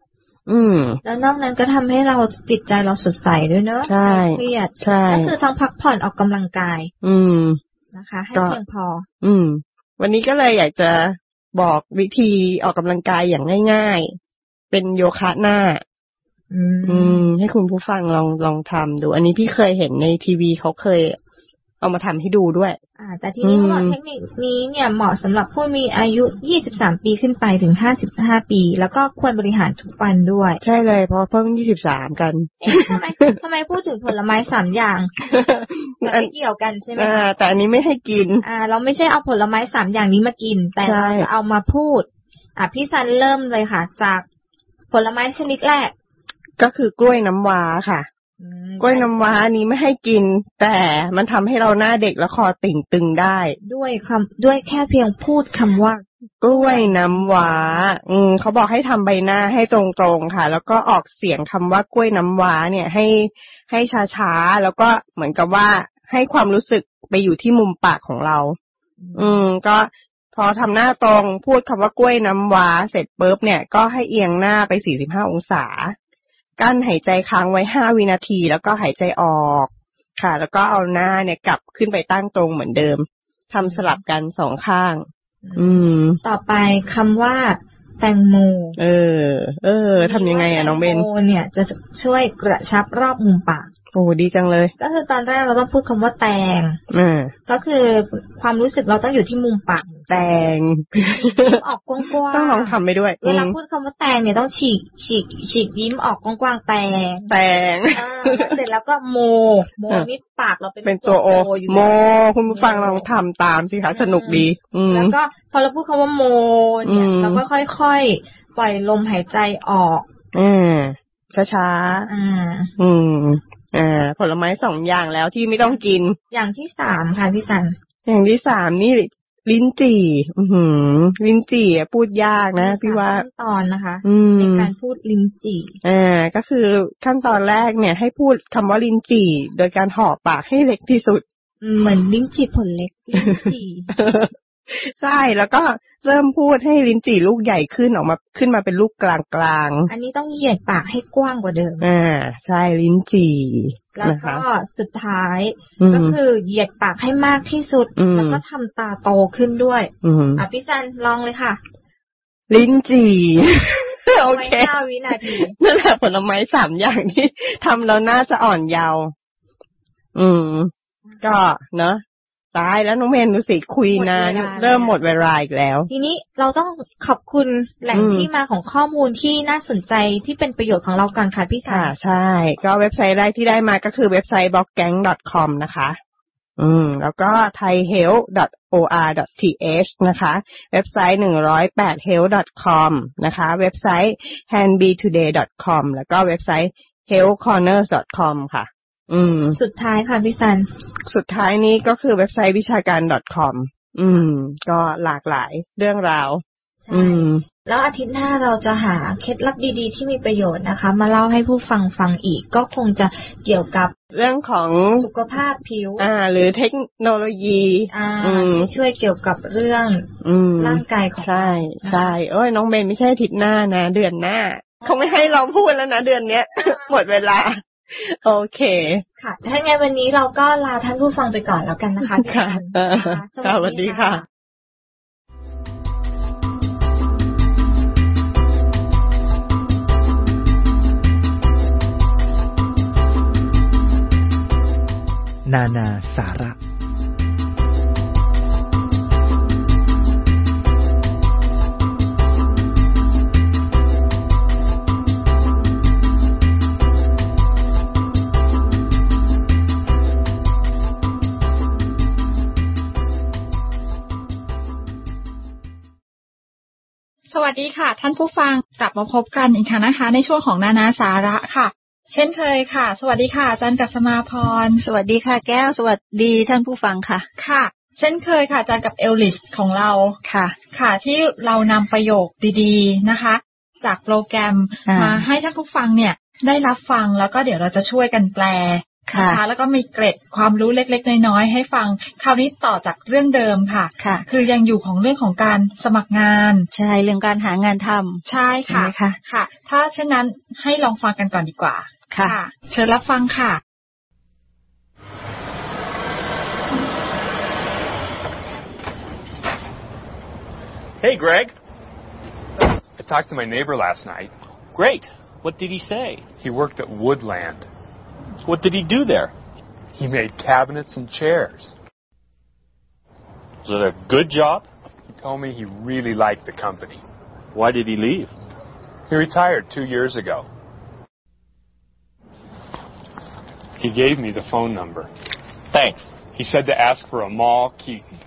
Speaker 3: อืม
Speaker 5: แล้วนอกนั้นก็ทำให้เราจิตใจเราสดใสด้วยเนอะ
Speaker 3: ใช่
Speaker 5: เครียด
Speaker 3: ใช่
Speaker 5: ก็คือทั้งพักผ่อนออกกำลังกาย
Speaker 3: อืม
Speaker 5: นะคะให้เพียงพอ
Speaker 3: อืมวันนี้ก็เลยอยากจะบอกวิธีออกกำลังกายอย่างง่ายๆเป็นโยคะหน้าอืมอืมให้คุณผู้ฟังลองลองทำดูอันนี้พี่เคยเห็นในทีวีเขาเคยเอามาทำให้ดูด้วย
Speaker 5: อ่าแต่ทีนี้เขาบอกเทคนิคนี้เนี่ยเหมาะสำหรับผู้มีอายุยี่สิบสามปีขึ้นไปถึงห้าสิบห้าปีแล้วก็ควรบริหารทุกวันด้วย
Speaker 3: ใช่เลยเพราะเพิ่งยี่สิบสามกัน
Speaker 5: ทำไมทำไมพูดถึงผลไม้สามอย่างไม่เกี่ยวกันใช่ไหม
Speaker 3: อ่าแต่อันนี้ไม่ให้กิน
Speaker 5: อ่าเราไม่ใช่เอาผลไม้สามอย่างนี้มากินแต่เราจะเอามาพูดอ่ะพี่ซันเริ่มเลยค่ะจากผลไม้ชนิดแรก
Speaker 3: ก็คือกล้วยน้ำว้าค่ะกล้วยน้ำว้านี้ไม่ให้กินแต่มันทำให้เราหน้าเด็กและคอติ่งตึงได้
Speaker 5: ด้วยคำด้วยแค่เพียงพูดคำว่าก
Speaker 3: ล้วยน้ำว้าอืมเขาบอกให้ทำใบหน้าให้ตรงๆค่ะแล้วก็ออกเสียงคำว่ากล้วยน้ำว้าเนี่ยให้ให้ช้าๆแล้วก็เหมือนกับว่าให้ความรู้สึกไปอยู่ที่มุมปากของเราอืมก็พอทำหน้าตรงพูดคำว่ากล้วยน้ำว้าเสร็จปุ๊บเนี่ยก็ให้เอียงหน้าไปสี่สิบห้าองศากั้นหายใจค้างไว้ห้าวินาทีแล้วก็หายใจออกค่ะแล้วก็เอาหน้าเนี่ยกลับขึ้นไปตั้งตรงเหมือนเดิมทำสลับกันสองข้างอืม
Speaker 5: ต่อไปคำว่าแตงโม
Speaker 3: เออเออทำยังไงอ่ะน้องเบน
Speaker 5: แตงโมเนี่ยจะช่วยกระชับรอบมุมปาก
Speaker 3: โอ้ดีจังเลย
Speaker 5: ก็คือตอนแรกเราต้องพูดคำว่าแตง
Speaker 3: อ่า
Speaker 5: ก็คือความรู้สึกเราต้องอยู่ที่มุมปาก
Speaker 3: แตง
Speaker 5: ยิ้มออกกว้างๆ
Speaker 3: ต้องลองทำไปด้วย
Speaker 5: เวลาพูดคำว่าแตงเนี่ยต้องฉีกฉีกฉีกยิ้มออกกว้างๆแตง
Speaker 3: แตง
Speaker 5: เสร็จแล้วก็โมโมนี่ปากเราเป็น
Speaker 3: เป็นตัวโอโมคุณผู้ฟังลองทำตามสิคะสนุกดี
Speaker 5: แล้วก็พอเราพูดคำว่าโมเนี่ยเราก็ค่อยๆปล่อยลมหายใจออก
Speaker 3: อืมช้าๆอืมอืมอ่าผลไม้สองอย่างแล้วที่ไม่ต้องกิน
Speaker 5: อย่างที่สามค่ะพี่สัน
Speaker 3: อย่างที่สามนี่ลิ้นจี่อือหือลิ้นจี่พูดยากนะพี่ว่า
Speaker 5: ขั้นตอนนะคะในการพูดลิ้นจี่
Speaker 3: อ่าก็คือขั้นตอนแรกเนี่ยให้พูดคำว่าลิ้นจี่โดยการห่อปากให้เล็กที่สุด
Speaker 5: เหมือนลิ้นจี่ผลเล็กลิ้นจี่
Speaker 3: ใช่แล้วก็เริ่มพูดให้ลิ้นจี่ลูกใหญ่ขึ้นออกมาขึ้นมาเป็นลูกกลาง
Speaker 5: ๆอันนี้ต้องเหยียดปากให้กว้างกว่าเดิม
Speaker 3: อ่าใช่ลิ้นจี่
Speaker 5: แล้วก็สุดท้ายก็คือเหยียดปากให้มากที่สุดแล้วก็ทำตาโตขึ้นด้วยอ่ะพี่ซันลองเลยค่ะ
Speaker 3: ลิ้นจี่โอเค
Speaker 5: ห้าวินาที
Speaker 3: นั่นแหละผลไม้สามอย่างที่ทำแล้วน่าจะอ่อนเยาว์อืมก็เนาะตายแล้วน้องเมนดูสิคุยนานเริ่มหมดเวลาอีกแล้ว
Speaker 5: ทีนี้เราต้องขอบคุณแหล่งที่มาของข้อมูลที่น่าสนใจที่เป็นประโยชน์ของเรากันค่ะพี่สาว
Speaker 3: ใช่ก็เว็บไซต์แรกที่ได้มาก็คือเว็บไซต์ บล็อกแก๊ง ดอท คอม นะคะอืมแล้วก็ ไทยเฮลท์ ดอท โอ อาร์ ดอท ที เอช นะคะเว็บไซต์ หนึ่งศูนย์แปด เฮลท์ ดอท คอม นะคะเว็บไซต์ แฮนด์บีทูเดย์ ดอท คอม แล้วก็เว็บไซต์ เฮลท์คอร์เนอร์ ดอท คอม ค่ะอืม
Speaker 5: สุดท้ายค่ะพี่ซัน
Speaker 3: สุดท้ายนี้ก็คือเว็บไซต์วิชาการ .com อืมก็หลากหลายเรื่องราวอืม
Speaker 5: แล้วอาทิตย์หน้าเราจะหาเคล็ดลับดีๆที่มีประโยชน์นะคะมาเล่าให้ผู้ฟังฟังอีกก็คงจะเกี่ยวกับ
Speaker 3: เรื่องของ
Speaker 5: สุขภาพผิว
Speaker 3: อ่าหรือเทคโนโลยี
Speaker 5: อ่าที่ช่วยเกี่ยวกับเรื่องร่างกายของ
Speaker 3: ใช่ใช่โอ้ยน้องเบนไม่ใช่อาทิตย์หน้านะเดือนหน้าเขาไม่ให้เราพูดแล้วนะเดือนเนี้ยหมดเวลาโอเค
Speaker 5: ค่ะถ้าไงวันนี้เราก็ลาท่านผู้ฟังไปก่อนแล้วกันนะคะพี่
Speaker 3: ค่ะสวัสดีค่ะ
Speaker 1: นานาสาระ
Speaker 6: สวัสดีค่ะท่านผู้ฟังกลับมาพบกันอีกครั้งนะคะในช่วงของนานาสาระค่ะเช่นเคยค่ะสวัสดีค่ะอาจารย์กัสมาพร
Speaker 2: สวัสดีค่ะแก้วสวัสดีท่านผู้ฟังค่ะ
Speaker 6: ค่ะเช่นเคยค่ะอาจารย์กับเอลลิสของเรา
Speaker 2: ค่ะ
Speaker 6: ค่ะที่เรานำประโยคดีๆนะคะจากโปรแกรมมาให้ท่านผู้ฟังเนี่ยได้รับฟังแล้วก็เดี๋ยวเราจะช่วยกันแปลนะคะแล้วก็มีเกร็ดความรู้เล็กๆน้อยๆให้ฟังคราวนี้ต่อจากเรื่องเดิมค่ะค่ะคือยังอยู่ของเรื่องของการสมัครงาน
Speaker 2: ใช่เรื่องการหางานทำ
Speaker 6: ใช่ค่ะค่ะค่ะถ้าเช่นนั้นให้ลองฟังกันก่อนดีกว่าค่ะเชิญรับฟังค่ะ
Speaker 7: Hey, Greg. I talked to my neighbor last night.
Speaker 8: Great. What did he say?
Speaker 7: He worked at Woodland.
Speaker 8: What did he do there?
Speaker 7: He made cabinets and chairs.
Speaker 8: Was it a good job?
Speaker 7: He told me he really liked the company.
Speaker 8: Why did he leave?
Speaker 7: He retired two years ago. He gave me the phone number.
Speaker 8: Thanks.
Speaker 7: He said to ask for Amal Keaton.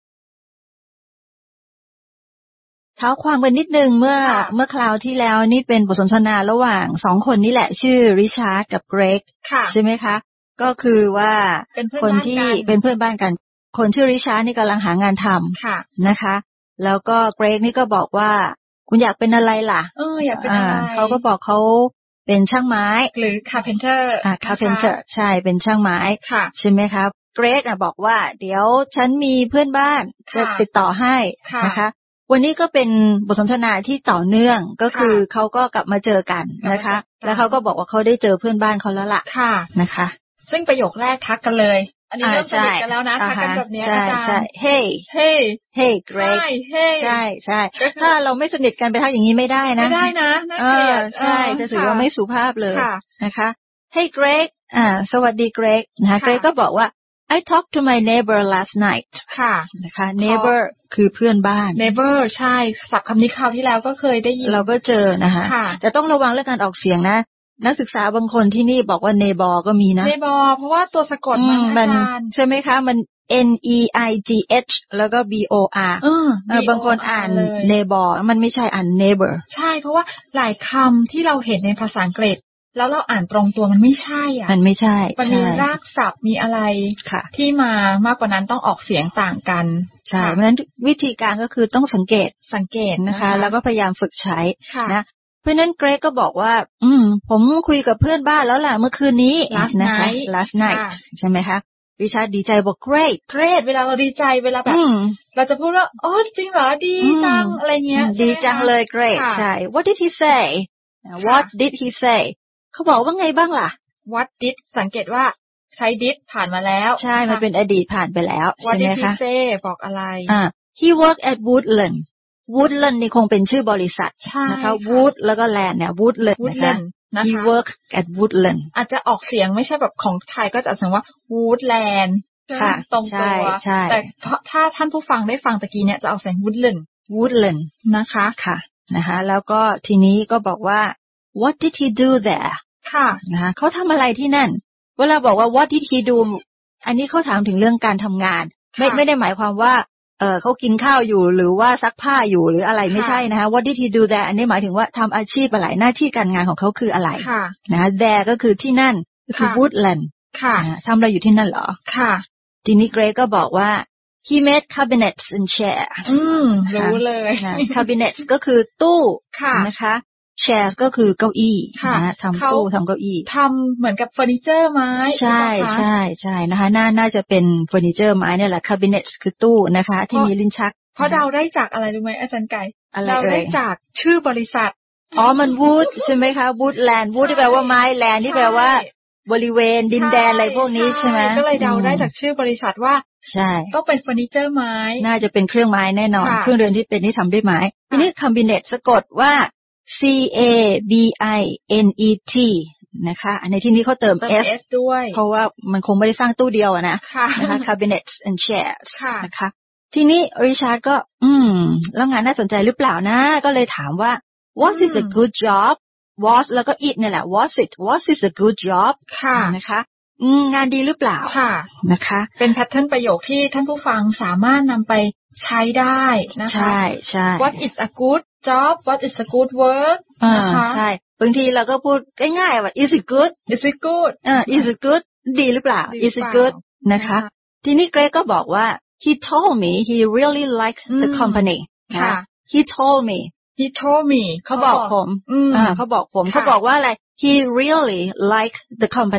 Speaker 2: เท้าความกันนิดนึงเมื่อเมื่อคราวที่แล้วนี่เป็นบทสนทนาระหว่างสองคนนี่แหละชื่อริชาร์ดกับเกรกใช่ไหมคะก็คือว่าคนที่เป็นเพื่อนบ้านกันคนชื่อริชาร์ดนี่กำลังหางานทำนะคะแล้วก็เกรกนี่ก็บอกว่าคุณอยากเป็นอะไรล่ะ
Speaker 6: เอออยากเป็นอะไร
Speaker 2: เขาก็บอกเขาเป็นช่างไม้
Speaker 6: หรือคาร์เพนเตอร์
Speaker 2: อ่าคาร์เพนเตอร์ใช่เป็นช่างไม้ใช่ไหมคะเกรกอ่ะบอกว่าเดี๋ยวฉันมีเพื่อนบ้านจะติดต่อให้นะคะวันนี้ก็เป็นบทสนทนาที่ต่อเนื่องก็คือเขาก็กลับมาเจอกันนะคะแล้วเขาก็บอกว่าเขาได้เจอเพื่อนบ้านเขาแล้วล่ะนะคะ
Speaker 6: ซึ่งประโยคแรกทักกันเลยอันนี้เริ่มสนิทกันแล้วนะทักกันแบบนี้อาจารย์
Speaker 2: ใช่ Hey
Speaker 6: Hey
Speaker 2: Hey Greg ใช่ใช่ถ้าเราไม่สนิทกันไปทักอย่างนี้ไม่ได้นะ
Speaker 6: ไม่ได้นะน่าเกลียด
Speaker 2: ใช่จะถือว่าไม่สุภาพเลยนะคะ Hey Greg อ่าสวัสดี Greg นะคะ Greg ก็บอกว่าI talked to my neighbor last night
Speaker 6: ค่ะ
Speaker 2: นะคะ neighbor คือเพื่อนบ้าน
Speaker 6: neighbor ใช่ศัพท์คำนี้คราวที่แล้วก็เคยได้ยิน
Speaker 2: เราก็เจอนะคะแต่ต้องระวังเรื่องการออกเสียงนะนักศึกษาบางคนที่นี่บอกว่า neighbor ก็มีนะ
Speaker 6: neighbor เพราะว่าตัวสะกดมันอาจารย์
Speaker 2: ใช่ไหมคะมัน n e i g h แล้วก็ b o r
Speaker 6: เอ
Speaker 2: อบางคนอ่าน neighbor มันไม่ใช่อ่าน neighbor
Speaker 6: ใช่เพราะว่าหลายคำที่เราเห็นในภาษาอังกฤษแล้วเราอ่านตรงตัวมันไม่ใช่อ่ะ
Speaker 2: มันไม่ใช่
Speaker 6: มันมีรากศัพท์มีอะไรที่มามากกว่านั้นต้องออกเสียงต่างกัน
Speaker 2: ใช่เพราะฉะนั้นวิธีการก็คือต้องสังเกต
Speaker 6: สังเกต
Speaker 2: นะคะแล้วก็พยายามฝึกใช้นะเพราะฉะนั้นเกรกก็บอกว่าอืมผมคุยกับเพื่อนบ้านแล้วล่ะเมื่อคืนนี้
Speaker 6: last night
Speaker 2: last night ใช่ไหมคะริชาร์ดดีใจบอก great
Speaker 6: great เวลาเราดีใจเวลาแบบเราจะพูดว่าอ๋อจริงเหรอดีจังอะไรเงี้ย
Speaker 2: ดีจังเลย great ใช่ what did he say what did he sayเขาบอกว่าไงบ้างล่ะ
Speaker 6: What did สังเกตว่าใช้ did ผ่านมาแล้ว
Speaker 2: ใช่มันเป็นอดีตผ่านไปแล้วใช่ไหมคะ
Speaker 6: What did he say บอกอะไร
Speaker 2: อ่า He worked at Woodland Woodland นี่คงเป็นชื่อบริษัทนะคะ Wood แล้วก็ Land เนี่ย Woodland นะคะ He worked at Woodland
Speaker 6: อาจจะออกเสียงไม่ใช่แบบของไทยก็จะเสียงว่า Woodland
Speaker 2: ค่ะ
Speaker 6: ตรงตัวแต่ถ้าท่านผู้ฟังได้ฟังตะกี้เนี่ยจะเอาเสียง Woodland
Speaker 2: Woodland
Speaker 6: นะคะ
Speaker 2: ค่ะนะคะแล้วก็ทีนี้ก็บอกว่า What did he do thereค่ะนะคะเขาทำอะไรที่นั่นเวลาบอกว่า what did he do อันนี้เขาถามถึงเรื่องการทำงานไม่ไม่ได้หมายความว่าเออเขากินข้าวอยู่หรือว่าซักผ้าอยู่หรืออะไรไม่ใช่นะคะ what did he do there อันนี้หมายถึงว่าทำอาชีพอะไรหน้าที่การงานของเขาคืออะไรนะ there ก็คือที่นั่นคือ Woodland
Speaker 6: ค่ะ
Speaker 2: ทำอะไรอยู่ที่นั่นเหรอ
Speaker 6: ค่ะ
Speaker 2: ทีนี้เกรกก็บอกว่า he made cabinets and chairs
Speaker 6: อืมรู้เลย
Speaker 2: cabinets ก็คือตู้นะคะchairs ก็คือเก้าอี้นะทำตู้ทำเก้าอี้
Speaker 6: ทำเหมือนกับเฟอร์นิเจอร์ไม้
Speaker 2: ใช่ใช่ใช่นะคะน่าน่าจะเป็นเฟอร์นิเจอร์ไม้เนี่ยแหละ cabinet คือตู้นะคะที่มีลิ้นชัก
Speaker 6: เพราะเราได้จากอะไรรู้ไหมอาจารย์ไก่
Speaker 2: เรา
Speaker 6: ได้จากชื่อบริษัท
Speaker 2: อ๋อมัน wood ใช่ไหมคะ woodland wood ที่แปลว่าไม้ land ที่แปลว่าบริเวณดินแดนอะไรพวกนี้ใช่ไหม
Speaker 6: ก็เลยเดาได้จากชื่อบริษัทว่า
Speaker 2: ใช่
Speaker 6: ก็เป็นเฟอร์นิเจอร์ไม้
Speaker 2: น่าจะเป็นเครื่องไม้แน่นอนเครื่องเรือนที่เป็นที่ทำด้วยไม้ทีนี้ cabinet สะกดว่าC A B I N E T นะคะอันในที่นี้เขาเติม S
Speaker 6: ด้วย
Speaker 2: เพราะว่ามันคงไม่ได้สร้างตู้เดียวนะนะคะ cabinets and chairs นะคะทีนี้ริชาร์ดก็อืมแล้วงานน่าสนใจหรือเปล่านะก็เลยถามว่า what is a good job was แล้วก็ it เนี่ยแหละ was it what is a good job
Speaker 6: ค่ะ
Speaker 2: นะคะอืมงานดีหรือเปล่า
Speaker 6: ค่ะ
Speaker 2: นะคะ
Speaker 6: เป็นแพทเทิร์นประโยคที่ท่านผู้ฟังสามารถนำไปใช้ได้นะคะ
Speaker 2: ใช่ใช่
Speaker 6: What is a good job What is a good work
Speaker 2: นะคะใช่บางทีเราก็พูดง่ายๆว่า is it good
Speaker 6: is it good
Speaker 2: อ่า is it good ดีหรือเปล่า is it good นะคะทีนี้เกรกก็บอกว่า he told me he really liked the company
Speaker 6: ค่ะ
Speaker 2: he told me
Speaker 6: he told me
Speaker 2: เขาบอกผมอ่าเขาบอกผมเขาบอกว่าอะไร he really liked the company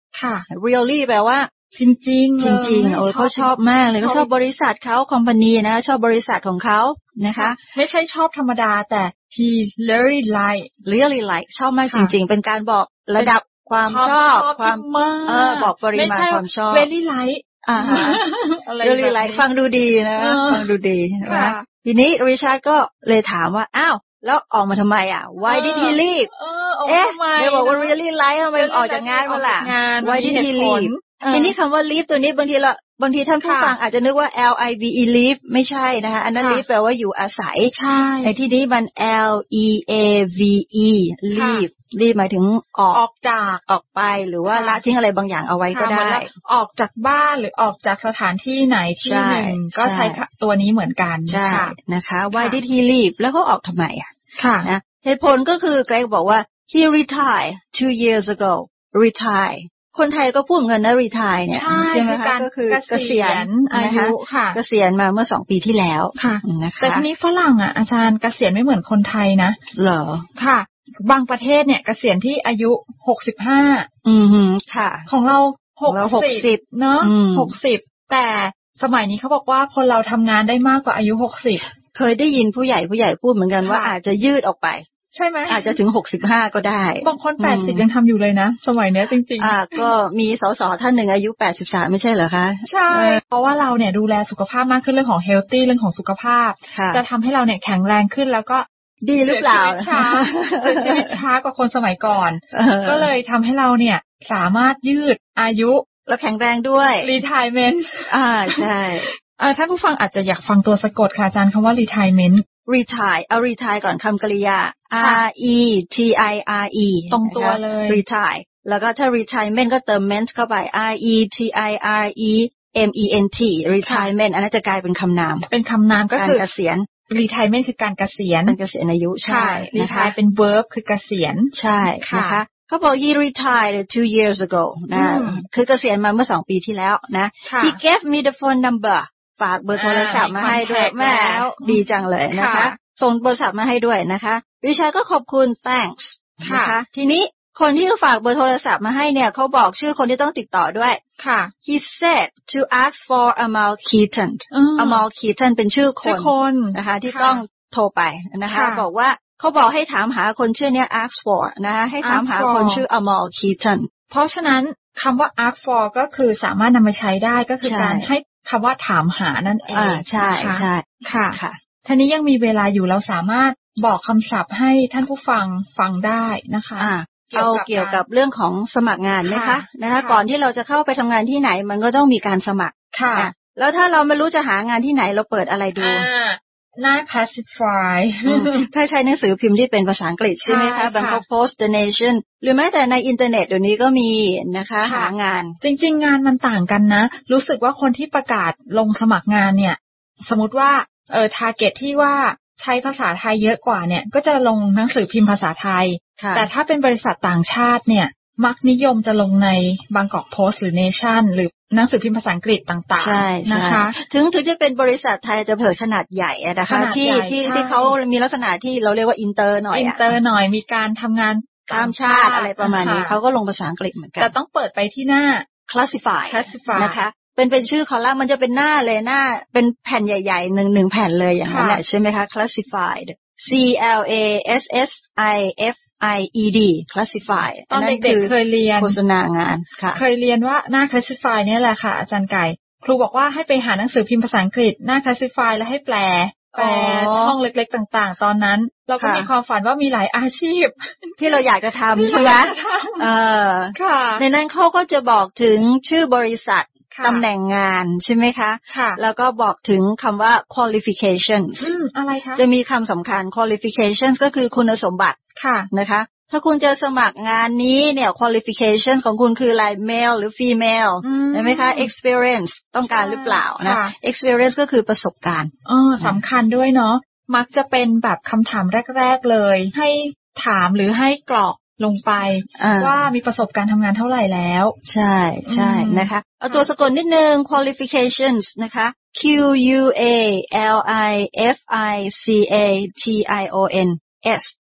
Speaker 9: ค่ะ really แปลว่าจริงๆจริงๆโอ้เขาชอบมากเลยเขาชอบบริษัทเขาคอมพานีนะชอบบริษัทของเขานะคะ
Speaker 6: ไม่ใช่ชอบธรรมดาแต่ he really like
Speaker 9: really like ชอบมากจริงๆเป็นการบอกระดับความชอบความเออบอกปริมาณความชอบ
Speaker 6: very like
Speaker 9: อ่าฮะ really like ฟังดูดีนะฟังดูดีนะทีนี้ริชาร์ดก็เลยถามว่าอ้าวแล้วออกมาทำไมอ่ะ why did he leave เอ๊ะเดี๋ยวบอกว่า really like ทำไมออกจากงานมาล่ะ why did he leave ทีนี้คำว่า leave ตัวนี้บางทีเราบางทีท่านผู้ฟังอาจจะนึกว่า L I V E leave ไม่ใช่นะคะอันนั้น leave แปลว่าอยู่อาศัย
Speaker 6: ใช่
Speaker 9: ในที่นี้มัน L E A V E leave leave หมายถึงออก
Speaker 6: ออกจาก
Speaker 9: ออกไปหรือว่าละทิ้งอะไรบางอย่างเอาไว้ก็ได้
Speaker 6: ออกจากบ้านหรือออกจากสถานที่ไหนที่หนึ่งก็ใช้ตัวนี้เหมือนกัน
Speaker 9: ใช่นะคะ why did he leave แล้วเขาออกทำไมอ่ะ
Speaker 6: ค่ะ
Speaker 9: นะเหตุผลก็คือเกรกบอกว่า he retired two years ago retireคนไทยก็พูดเงินนะ retire เนี่ยใช่ไหมคะก็คือเกษียณ
Speaker 6: อายุค่ะ
Speaker 9: เกษียณมาเมื่อสองปีที่แล้ว
Speaker 6: ค่ะนะคะแต่ทีนี้ฝรั่งอ่ะอาจารย์เกษียณไม่เหมือนคนไทยนะ
Speaker 9: เหรอ
Speaker 6: ค่ะบางประเทศเนี่ยเกษียณที่อายุหกสิบห้า
Speaker 9: อือฮึค่ะ
Speaker 6: ของเราหกสิบเนาะหกสิบแต่สมัยนี้เขาบอกว่าคนเราทำงานได้มากกว่าอายุหกสิบ
Speaker 9: เคยได้ยินผู้ใหญ่ผู้ใหญ่พูดเหมือนกันว่าอาจจะยืดออกไป
Speaker 6: ใช่ไหม
Speaker 9: อาจจะถึงหกสิบห้าก็ได้
Speaker 6: บางคนแปดสิบยังทำอยู่เลยนะสมัยนี้จริงๆ
Speaker 9: อ่าก็มีสสท่านหนึ่งอายุแปดสิบสามไม่ใช่เหรอคะ
Speaker 6: ใช่เพราะว่าเราเนี่ยดูแลสุขภาพมากขึ้นเรื่องของเฮลตี้เรื่องของสุขภาพจะทำให้เราเนี่ยแข็งแรงขึ้นแล้วก็
Speaker 9: ดีหรือเปล่า
Speaker 6: ช้าเสียชีวิตช้ากว่าคนสมัยก่อนก็เลยทำให้เราเนี่ยสามารถยืดอายุ
Speaker 9: และแข็งแรงด้วย
Speaker 6: retirement
Speaker 9: อ่าใช่
Speaker 6: อ่าท่านผู้ฟังอาจจะอยากฟังตัวสะกดค่ะอาจารย์คำว่า retirement
Speaker 9: retire เอา retire ก่อนคำกริยา R E T I R E
Speaker 6: ตรงตัวเลย
Speaker 9: retire แล้วก็ถ้า retirement ก็เติม ment เข้าไป R E T I R E M E N T retirement อันนั้นจะกลายเป็นคำนาม
Speaker 6: เป็นคำนามก็คือ
Speaker 9: เกษียณ
Speaker 6: retirement คือการเกษียณ
Speaker 9: การเกษียณอายุใช่นะคะ
Speaker 6: retire เป็น verb คือเกษียณ
Speaker 9: ใช่นะคะเขาบอก he retired two years ago นะคือเกษียณมาเมื่อสองปีที่แล้วนะ he gave me the phone number ฝากเบอร์โทรศัพท์มาให้ด้วยแม่ดีจังเลยนะคะส่งเบอร์โทรศัพท์มาให้ด้วยนะคะริชาร์ดก็ขอบคุณ thanks นะคะทีนี้คนที่ฝากเบอร์โทรศัพท์มาให้เนี่ยเขาบอกชื่อคนที่ต้องติดต่อด้วย
Speaker 6: ค่ะ
Speaker 9: he said to ask for Amal Keaton Amal Keaton เป็นชื่อคนนะคะที่ต้องโทรไปนะคะบอกว่าเขาบอกให้ถามหาคนชื่อเนี้ย ask for นะคะให้ถามหาคนชื่อ Amal Keaton
Speaker 6: เพราะฉะนั้นคำว่า ask for ก็คือสามารถนำมาใช้ได้ก็คือการให้คำว่าถามหานั่นเอง
Speaker 9: อ่าใช่ใช่
Speaker 6: ค่ะค่ะทีนี้ยังมีเวลาอยู่เราสามารถบอกคำศัพท์ให้ท่านผู้ฟังฟังได้นะคะ
Speaker 9: อ่าเอาเกี่ยวกับเรื่องของสมัครงานไหมคะนะคะก่อนที่เราจะเข้าไปทำงานที่ไหนมันก็ต้องมีการสมัคร
Speaker 6: ค่ะ
Speaker 9: แล้วถ้าเราไม่รู้จะหางานที่ไหนเราเปิดอะไรดู
Speaker 6: หน้า classify
Speaker 9: ถ้าใช้หนังสือพิมพ์ที่เป็นภาษาอังกฤษใช่ไหมคะ Bangkok Post The Nation หรือแม้แต่ในอินเทอร์เน็ตเดี๋ยวนี้ก็มีนะคะหางาน
Speaker 6: จริงๆงานมันต่างกันนะรู้สึกว่าคนที่ประกาศลงสมัครงานเนี่ยสมมติว่าเออ target ที่ว่าใช้ภาษาไทยเยอะกว่าเนี่ยก็จะลงหนังสือพิมพ์ภาษาไทยแต่ถ้าเป็นบริษัทต่างชาติเนี่ยมักนิยมจะลงใน Bangkok Post หรือ Nation หรือหนังสือพิมพ์ภาษาอังกฤษต่างๆนะคะ
Speaker 9: ถึงถึงจะเป็นบริษัทไทยจะเผยขนาดใหญ่นะคะที่ที่ที่เขามีลักษณะที่เราเรียกว่าอินเตอร์หน่อย
Speaker 6: อินเตอร์หน่อยมีการทำงาน
Speaker 9: ข้ามชาติอะไรประมาณนี้เขาก็ลงภาษาอังกฤษเหมือนกัน
Speaker 6: แต่ต้องเปิดไปที่หน้า
Speaker 9: classify
Speaker 6: classify
Speaker 9: นะคะเป็นเป็นชื่อคอลัมน์มันจะเป็นหน้าเลยหน้าเป็นแผ่นใหญ่ๆหนึ่งหนึ่งแผ่นเลยอย่างนั้นแหละใช่ไหมคะ classified C L A S S I F I E D classify
Speaker 6: ตอนเด็กๆเคยเรียน
Speaker 9: โฆษณางานค่ะ
Speaker 6: เคยเรียนว่าหน้า classify เนี่ยแหละค่ะอาจารย์ไก่ครูบอกว่าให้ไปหาหนังสือพิมพ์ภาษาอังกฤษหน้า classify แล้วให้แปลแปลช่องเล็กๆต่างๆตอนนั้นเราก็มีความฝันว่ามีหลายอาชีพ
Speaker 9: ที่เราอยากจะทำใช่ไหมเออ
Speaker 6: ค่ะ
Speaker 9: ในนั้นเขาก็จะบอกถึงชื่อบริษัทตำแหน่งงานใช่ไหมคะ
Speaker 6: ค่ะ
Speaker 9: แล้วก็บอกถึงคำว่า qualifications
Speaker 6: อืมอะไรคะ
Speaker 9: จะมีคำสำคัญ qualifications ก็คือคุณสมบัติ
Speaker 6: ค่ะ
Speaker 9: นะคะถ้าคุณจะสมัครงานนี้เนี่ย qualifications ของคุณคืออะไร male หรือ female ใช่ไหมคะ experience ต้องการหรือเปล่านะ experience ก็คือประสบการณ์
Speaker 6: อ๋อสำคัญด้วยเนาะมักจะเป็นแบบคำถามแรกๆเลยให้ถามหรือให้กรอกลงไปว่ามีประสบการณ์ทำงานเท่าไหร่แล้ว
Speaker 9: ใช่ใช่นะคะเอาตัวสะกดนิดนึง qualifications นะคะ Q U A L I F I C A T I O N S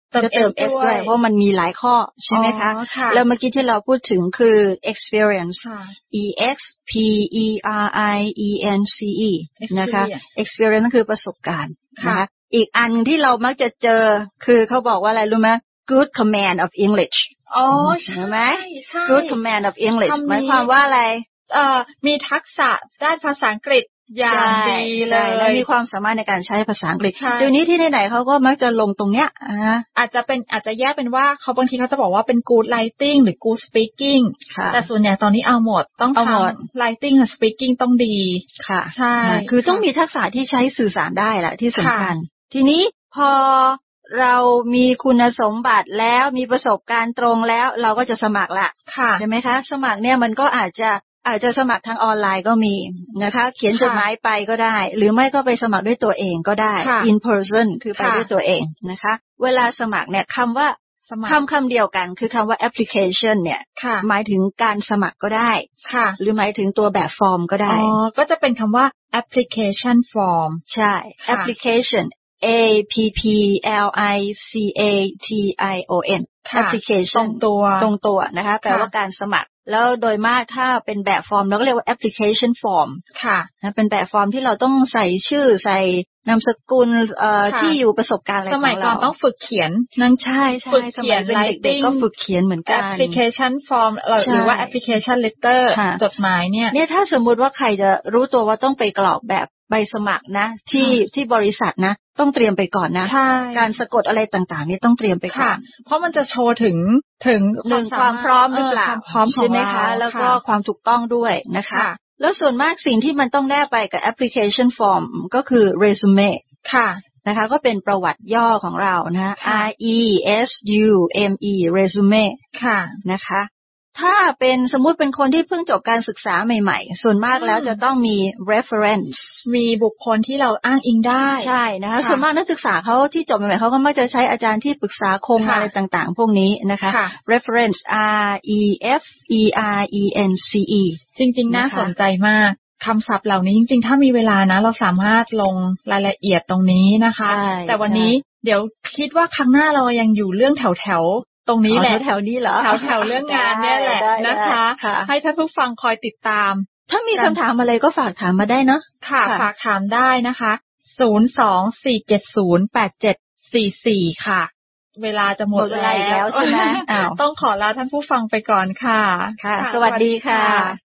Speaker 9: จะเติม s ด้วยเพราะมันมีหลายข้อใช่ไหมคะแล้วเมื่อกี้ที่เราพูดถึงคือ experience e x p e r i e n c e นะคะ experience นั่นคือประสบการณ์นะคะอีกอันที่เรามักจะเจอคือเขาบอกว่าอะไรรู้ไหม good command of English
Speaker 6: อ๋อ
Speaker 9: ใช่ไหม good command of English หมายความว่าอะไร
Speaker 6: เอ่อมีทักษะด้านภาษาอังกฤษอย่างดีเลย
Speaker 9: และมีความสามารถในการใช้ภาษาอังกฤษเดี๋ยวนี้ที่ไหนๆเขาก็มักจะลงตรงเนี้ย
Speaker 6: อาจจะเป็นอาจจะแยกเป็นว่าเขาบางทีเขาจะบอกว่าเป็น good writing หรือ good speaking แต่ส่วนใหญ่ตอนนี้เอาหมดต้องทำ writing กับ speaking ต้องดี
Speaker 9: ค่ะใช่คือต้องมีทักษะที่ใช้สื่อสารได้แหละที่สำคัญทีนี้พอเรามีคุณสมบัติแล้วมีประสบการณ์ตรงแล้วเราก็จะสมัครละใช่ไหมคะสมัครเนี่ยมันก็อาจจะอาจจะสมัครทางออนไลน์ก็มีนะคะเขียนจดหมายไปก็ได้หรือไม่ก็ไปสมัครด้วยตัวเองก็ได้ in person คือไปด้วยตัวเองนะคะเวลาสมัครเนี่ยคำว่าคำคำเดียวกันคือคำว่า application เนี่ยหมายถึงการสมัครก็ได้หรือหมายถึงตัวแบบฟอร์มก็ได้
Speaker 6: อ๋อก็จะเป็นคำว่า application form
Speaker 9: ใช่ application A P P L I C A T I O N application
Speaker 6: ตรงตัว
Speaker 9: ตรงตัวนะคะแปลว่าการสมัครแล้วโดยมากถ้าเป็นแบบฟอร์มเราก็เรียกว่า application form
Speaker 6: ค่ะ
Speaker 9: นะเป็นแบบฟอร์มที่เราต้องใส่ชื่อใส่นามสกุลเอ่อที่อยู่ประสบการณ์อะไรของเรา
Speaker 6: สมัยก่อนต้องฝึกเขียน
Speaker 9: นั่นใช่ๆฝึกเขียนเป็นเด็กๆก็ฝึกเขียนเหมือนกัน
Speaker 6: application form หรือว่า application letter จดหมายเนี่ย
Speaker 9: เนี่ยถ้าสมมุติว่าใครจะรู้ตัวว่าต้องไปกรอกแบบใบสมัครนะที่ที่บริษัทนะต้องเตรียมไปก่อนนะการสะกดอะไรต่างๆนี่ต้องเตรียมไปก่อน
Speaker 6: เพราะมันจะโชว์ถึงถึง
Speaker 9: หนึ่งความพร้อมหรือเปล่าใช่ไหมคะแล้วก็ความถูกต้องด้วยนะคะแล้วส่วนมากสิ่งที่มันต้องแนบไปกับ application form ก็คือ resume
Speaker 6: ค่ะ
Speaker 9: นะคะก็เป็นประวัติย่อของเรานะ R E S U M E resume
Speaker 6: ค่ะ
Speaker 9: นะคะถ้าเป็นสมมุติเป็นคนที่เพิ่งจบการศึกษาใหม่ๆส่วนมากแล้วจะต้องมี reference
Speaker 6: มีบุคคลที่เราอ้างอิงได้
Speaker 9: ใช่นะคะส่วนมากนักศึกษาเขาที่จบใหม่ๆเขาก็มักจะใช้อาจารย์ที่ปรึกษาคงอะไรต่างๆพวกนี้นะคะ reference R E F E R E N C E
Speaker 6: จริงๆน่าสนใจมากคำศัพท์เหล่านี้จริงๆถ้ามีเวลานะเราสามารถลงรายละเอียดตรงนี้นะคะแต่วันนี้เดี๋ยวคิดว่าครั้งหน้าเรายังอยู่เรื่องแถวๆตรงนี้แหละ
Speaker 9: แถวนี้เหรอ
Speaker 6: แถวๆเรื่องงานเนี่ยแหละนะคะให้ท่านผู้ฟังคอยติดตาม
Speaker 9: ถ้ามีคำถามอะไรก็ฝากถามมาได้เนาะ
Speaker 6: ค่ะฝากถามได้นะคะศูนย์ สอง สี่ เจ็ด ศูนย์ แปด เจ็ด สี่ สี่ค่ะเวลาจะหมดแล้ว
Speaker 9: ใช่ไหม
Speaker 6: ต้องขอลาท่านผู้ฟังไปก่อนค่ะ
Speaker 9: ค่ะสวัสดีค่ะ